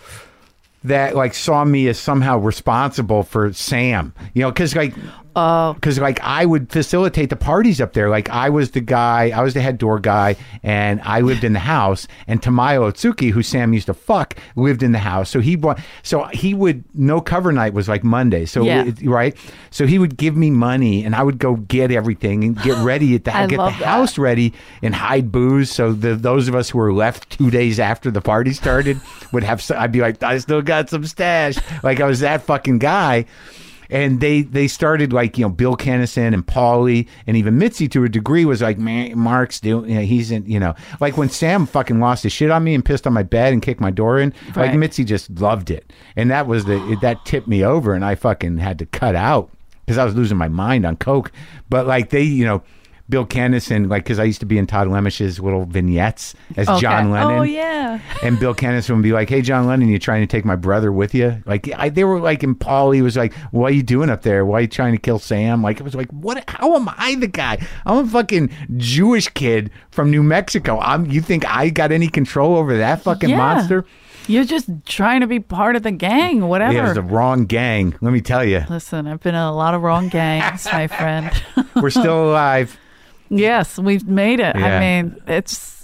that like saw me as somehow responsible for Sam, you know, because like, Oh. because like I would facilitate the parties up there. Like I was the guy, I was the head door guy, and I lived in the house. And Tamayo Otsuki, who Sam used to fuck, lived in the house. So he wa- so he would no cover night was like Monday. So Yeah. it- right, so he would give me money, and I would go get everything and get ready at the I get the love that. house ready and hide booze. So the those of us who were left two days after the party started would have. So, I'd be like, I still got some stash. Like I was that fucking guy. And they, they started like, you know, Bill Kennison and Paulie and even Mitzi to a degree was like, man, Mark's doing, you know, he's in, you know, like when Sam fucking lost his shit on me and pissed on my bed and kicked my door in, like Right. Mitzi just loved it. And that was the, that tipped me over and I fucking had to cut out because I was losing my mind on coke. But like they, you know, Bill Kennison, like, because I used to be in Todd Lemish's little vignettes as Okay. John Lennon. Oh yeah. And Bill Kennison would be like, "Hey, John Lennon, you trying to take my brother with you?" Like, I, they were like, and Paulie was like, "What are you doing up there? Why are you trying to kill Sam?" Like, it was like, "What? How am I the guy? I'm a fucking Jewish kid from New Mexico. I'm. You think I got any control over that fucking Yeah. monster?" You're just trying to be part of the gang, whatever. Yeah, it was the wrong gang. Let me tell you, Listen, I've been in a lot of wrong gangs, my friend. we're still alive. Yes, we've made it. Yeah. I mean, it's,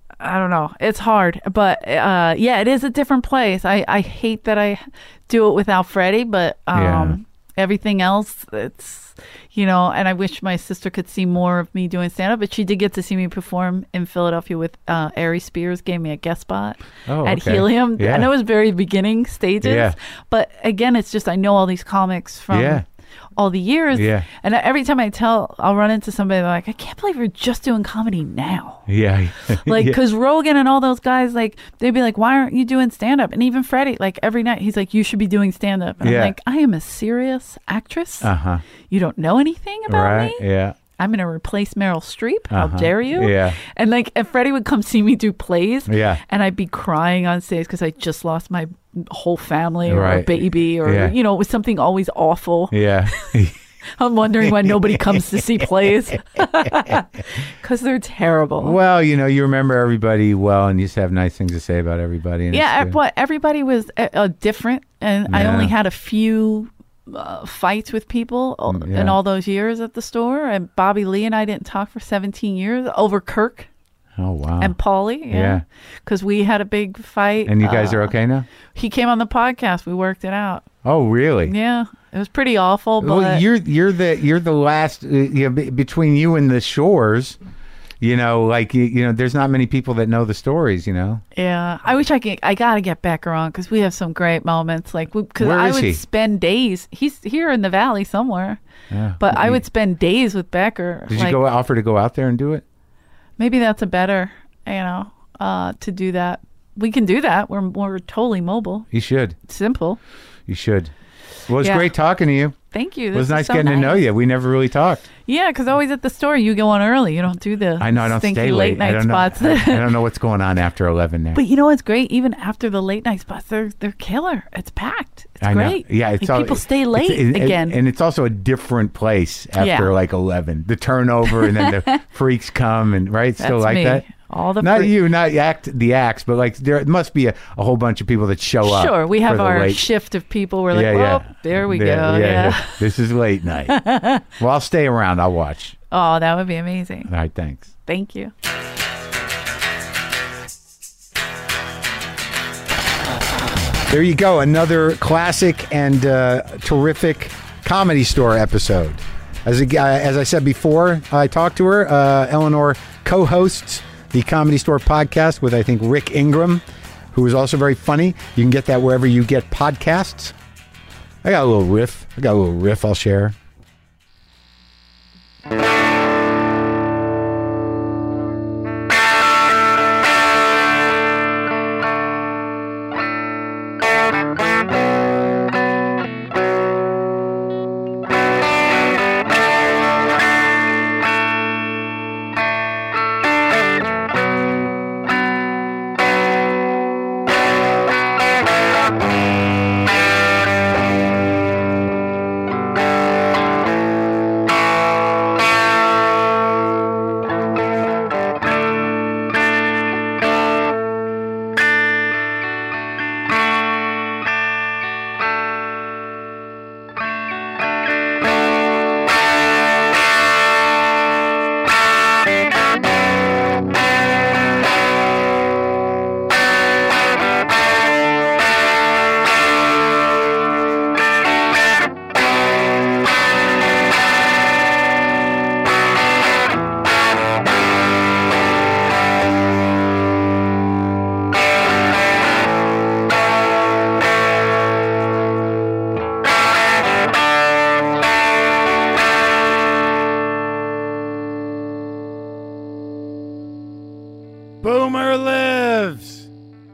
I don't know. It's hard. But uh, yeah, it is a different place. I, I hate that I do it without Freddie, but um, Yeah. everything else, it's, you know, and I wish my sister could see more of me doing stand up, but she did get to see me perform in Philadelphia with uh, Ari Spears, gave me a guest spot Oh, at okay. Helium. Yeah. I know it was very beginning stages, Yeah. but again, it's just I know all these comics from. Yeah. all the years. Yeah. And every time I tell, I'll run into somebody, they're like, I can't believe you're just doing comedy now. Yeah, Like, Yeah. because Rogan and all those guys, like, they'd be like, why aren't you doing stand up? And even Freddie, like, every night, he's like, you should be doing stand up. And Yeah. I'm like, I am a serious actress. uh huh, You don't know anything about right, me? yeah. I'm going to replace Meryl Streep. How Uh-huh. dare you? Yeah. And like, and Freddie would come see me do plays. Yeah. And I'd be crying on stage because I just lost my whole family or a Right. baby or, Yeah. you know, it was something always awful. Yeah. I'm wondering why nobody comes to see plays because they're terrible. Well, you know, you remember everybody well, and you just have nice things to say about everybody. And yeah, it's good. but everybody was uh, uh, different, and I Yeah. only had a few uh, fights with people uh, Mm, yeah. in all those years at the store. And Bobby Lee and I didn't talk for seventeen years over Kirk Oh wow. and Paulie. Yeah. Yeah, because we had a big fight. And you guys Uh, are okay now? He came on the podcast. We worked it out. Oh, really? Yeah, it was pretty awful, but Well, you're you're the you're the last uh, you know, be- between you and the Shores. You know, like you, you know, there's not many people that know the stories. You know. yeah, I wish I could. I gotta get Becker on because we have some great moments. Like, because Where I is would he? spend days. He's here in the valley somewhere, Yeah. but I would spend days with Becker. Did like, you go offer to go out there and do it? Maybe that's a better, you know, uh, to do that. We can do that. We're we're totally mobile. You should. Simple. You should. Well, it's Yeah. great talking to you. Thank you. It was This is nice so getting to know nice. you. We never really talked. Yeah, because always at the store, you go on early. You don't do the I know I don't stinky stay late late. night I don't know. spots. I, I don't know what's going on after eleven there. But you know what's great? Even after the late night spots, they're they're killer. It's packed. It's I know. great. Yeah, it's Like, all, people stay late it's- it- again. and it's also a different place after Yeah. like eleven. The turnover, and then the freaks come, and right, still That's like me. that. All the Not free- you, not act the acts, but like there must be a, a whole bunch of people that show up. Sure, we for have the our late- shift of people. We're like, yeah, well, yeah. there we There- go. Yeah. This is late night. Well, I'll stay around. I'll watch. Oh, that would be amazing. All right, thanks. Thank you. There you go. Another classic and uh, terrific Comedy Store episode. As, a, uh, as I said before, I talked to her. Uh, Eleanor co-hosts the Comedy Store podcast with, I think, Rick Ingram, who is also very funny. You can get that wherever you get podcasts. I got a little riff. I got a little riff I'll share. Boomer lives.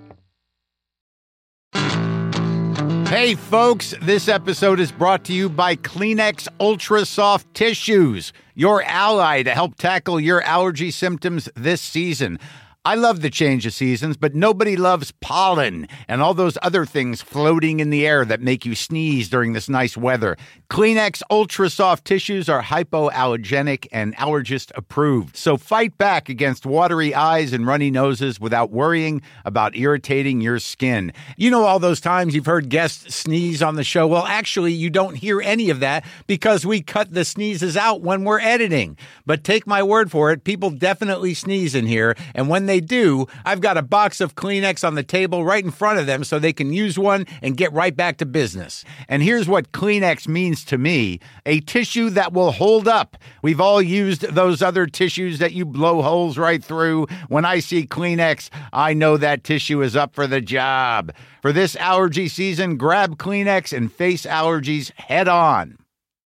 Hey, folks, this episode is brought to you by Kleenex Ultra Soft Tissues, your ally to help tackle your allergy symptoms this season. I love the change of seasons, but nobody loves pollen and all those other things floating in the air that make you sneeze during this nice weather. Kleenex Ultra Soft Tissues are hypoallergenic and allergist approved. So fight back against watery eyes and runny noses without worrying about irritating your skin. You know all those times you've heard guests sneeze on the show? Well, actually, you don't hear any of that because we cut the sneezes out when we're editing. But take my word for it, people definitely sneeze in here, and when they do, I've got a box of Kleenex on the table right in front of them so they can use one and get right back to business. And here's what Kleenex means to me: a tissue that will hold up. We've all used those other tissues that you blow holes right through. When I see Kleenex, I know that tissue is up for the job. For this allergy season, grab Kleenex and face allergies head on.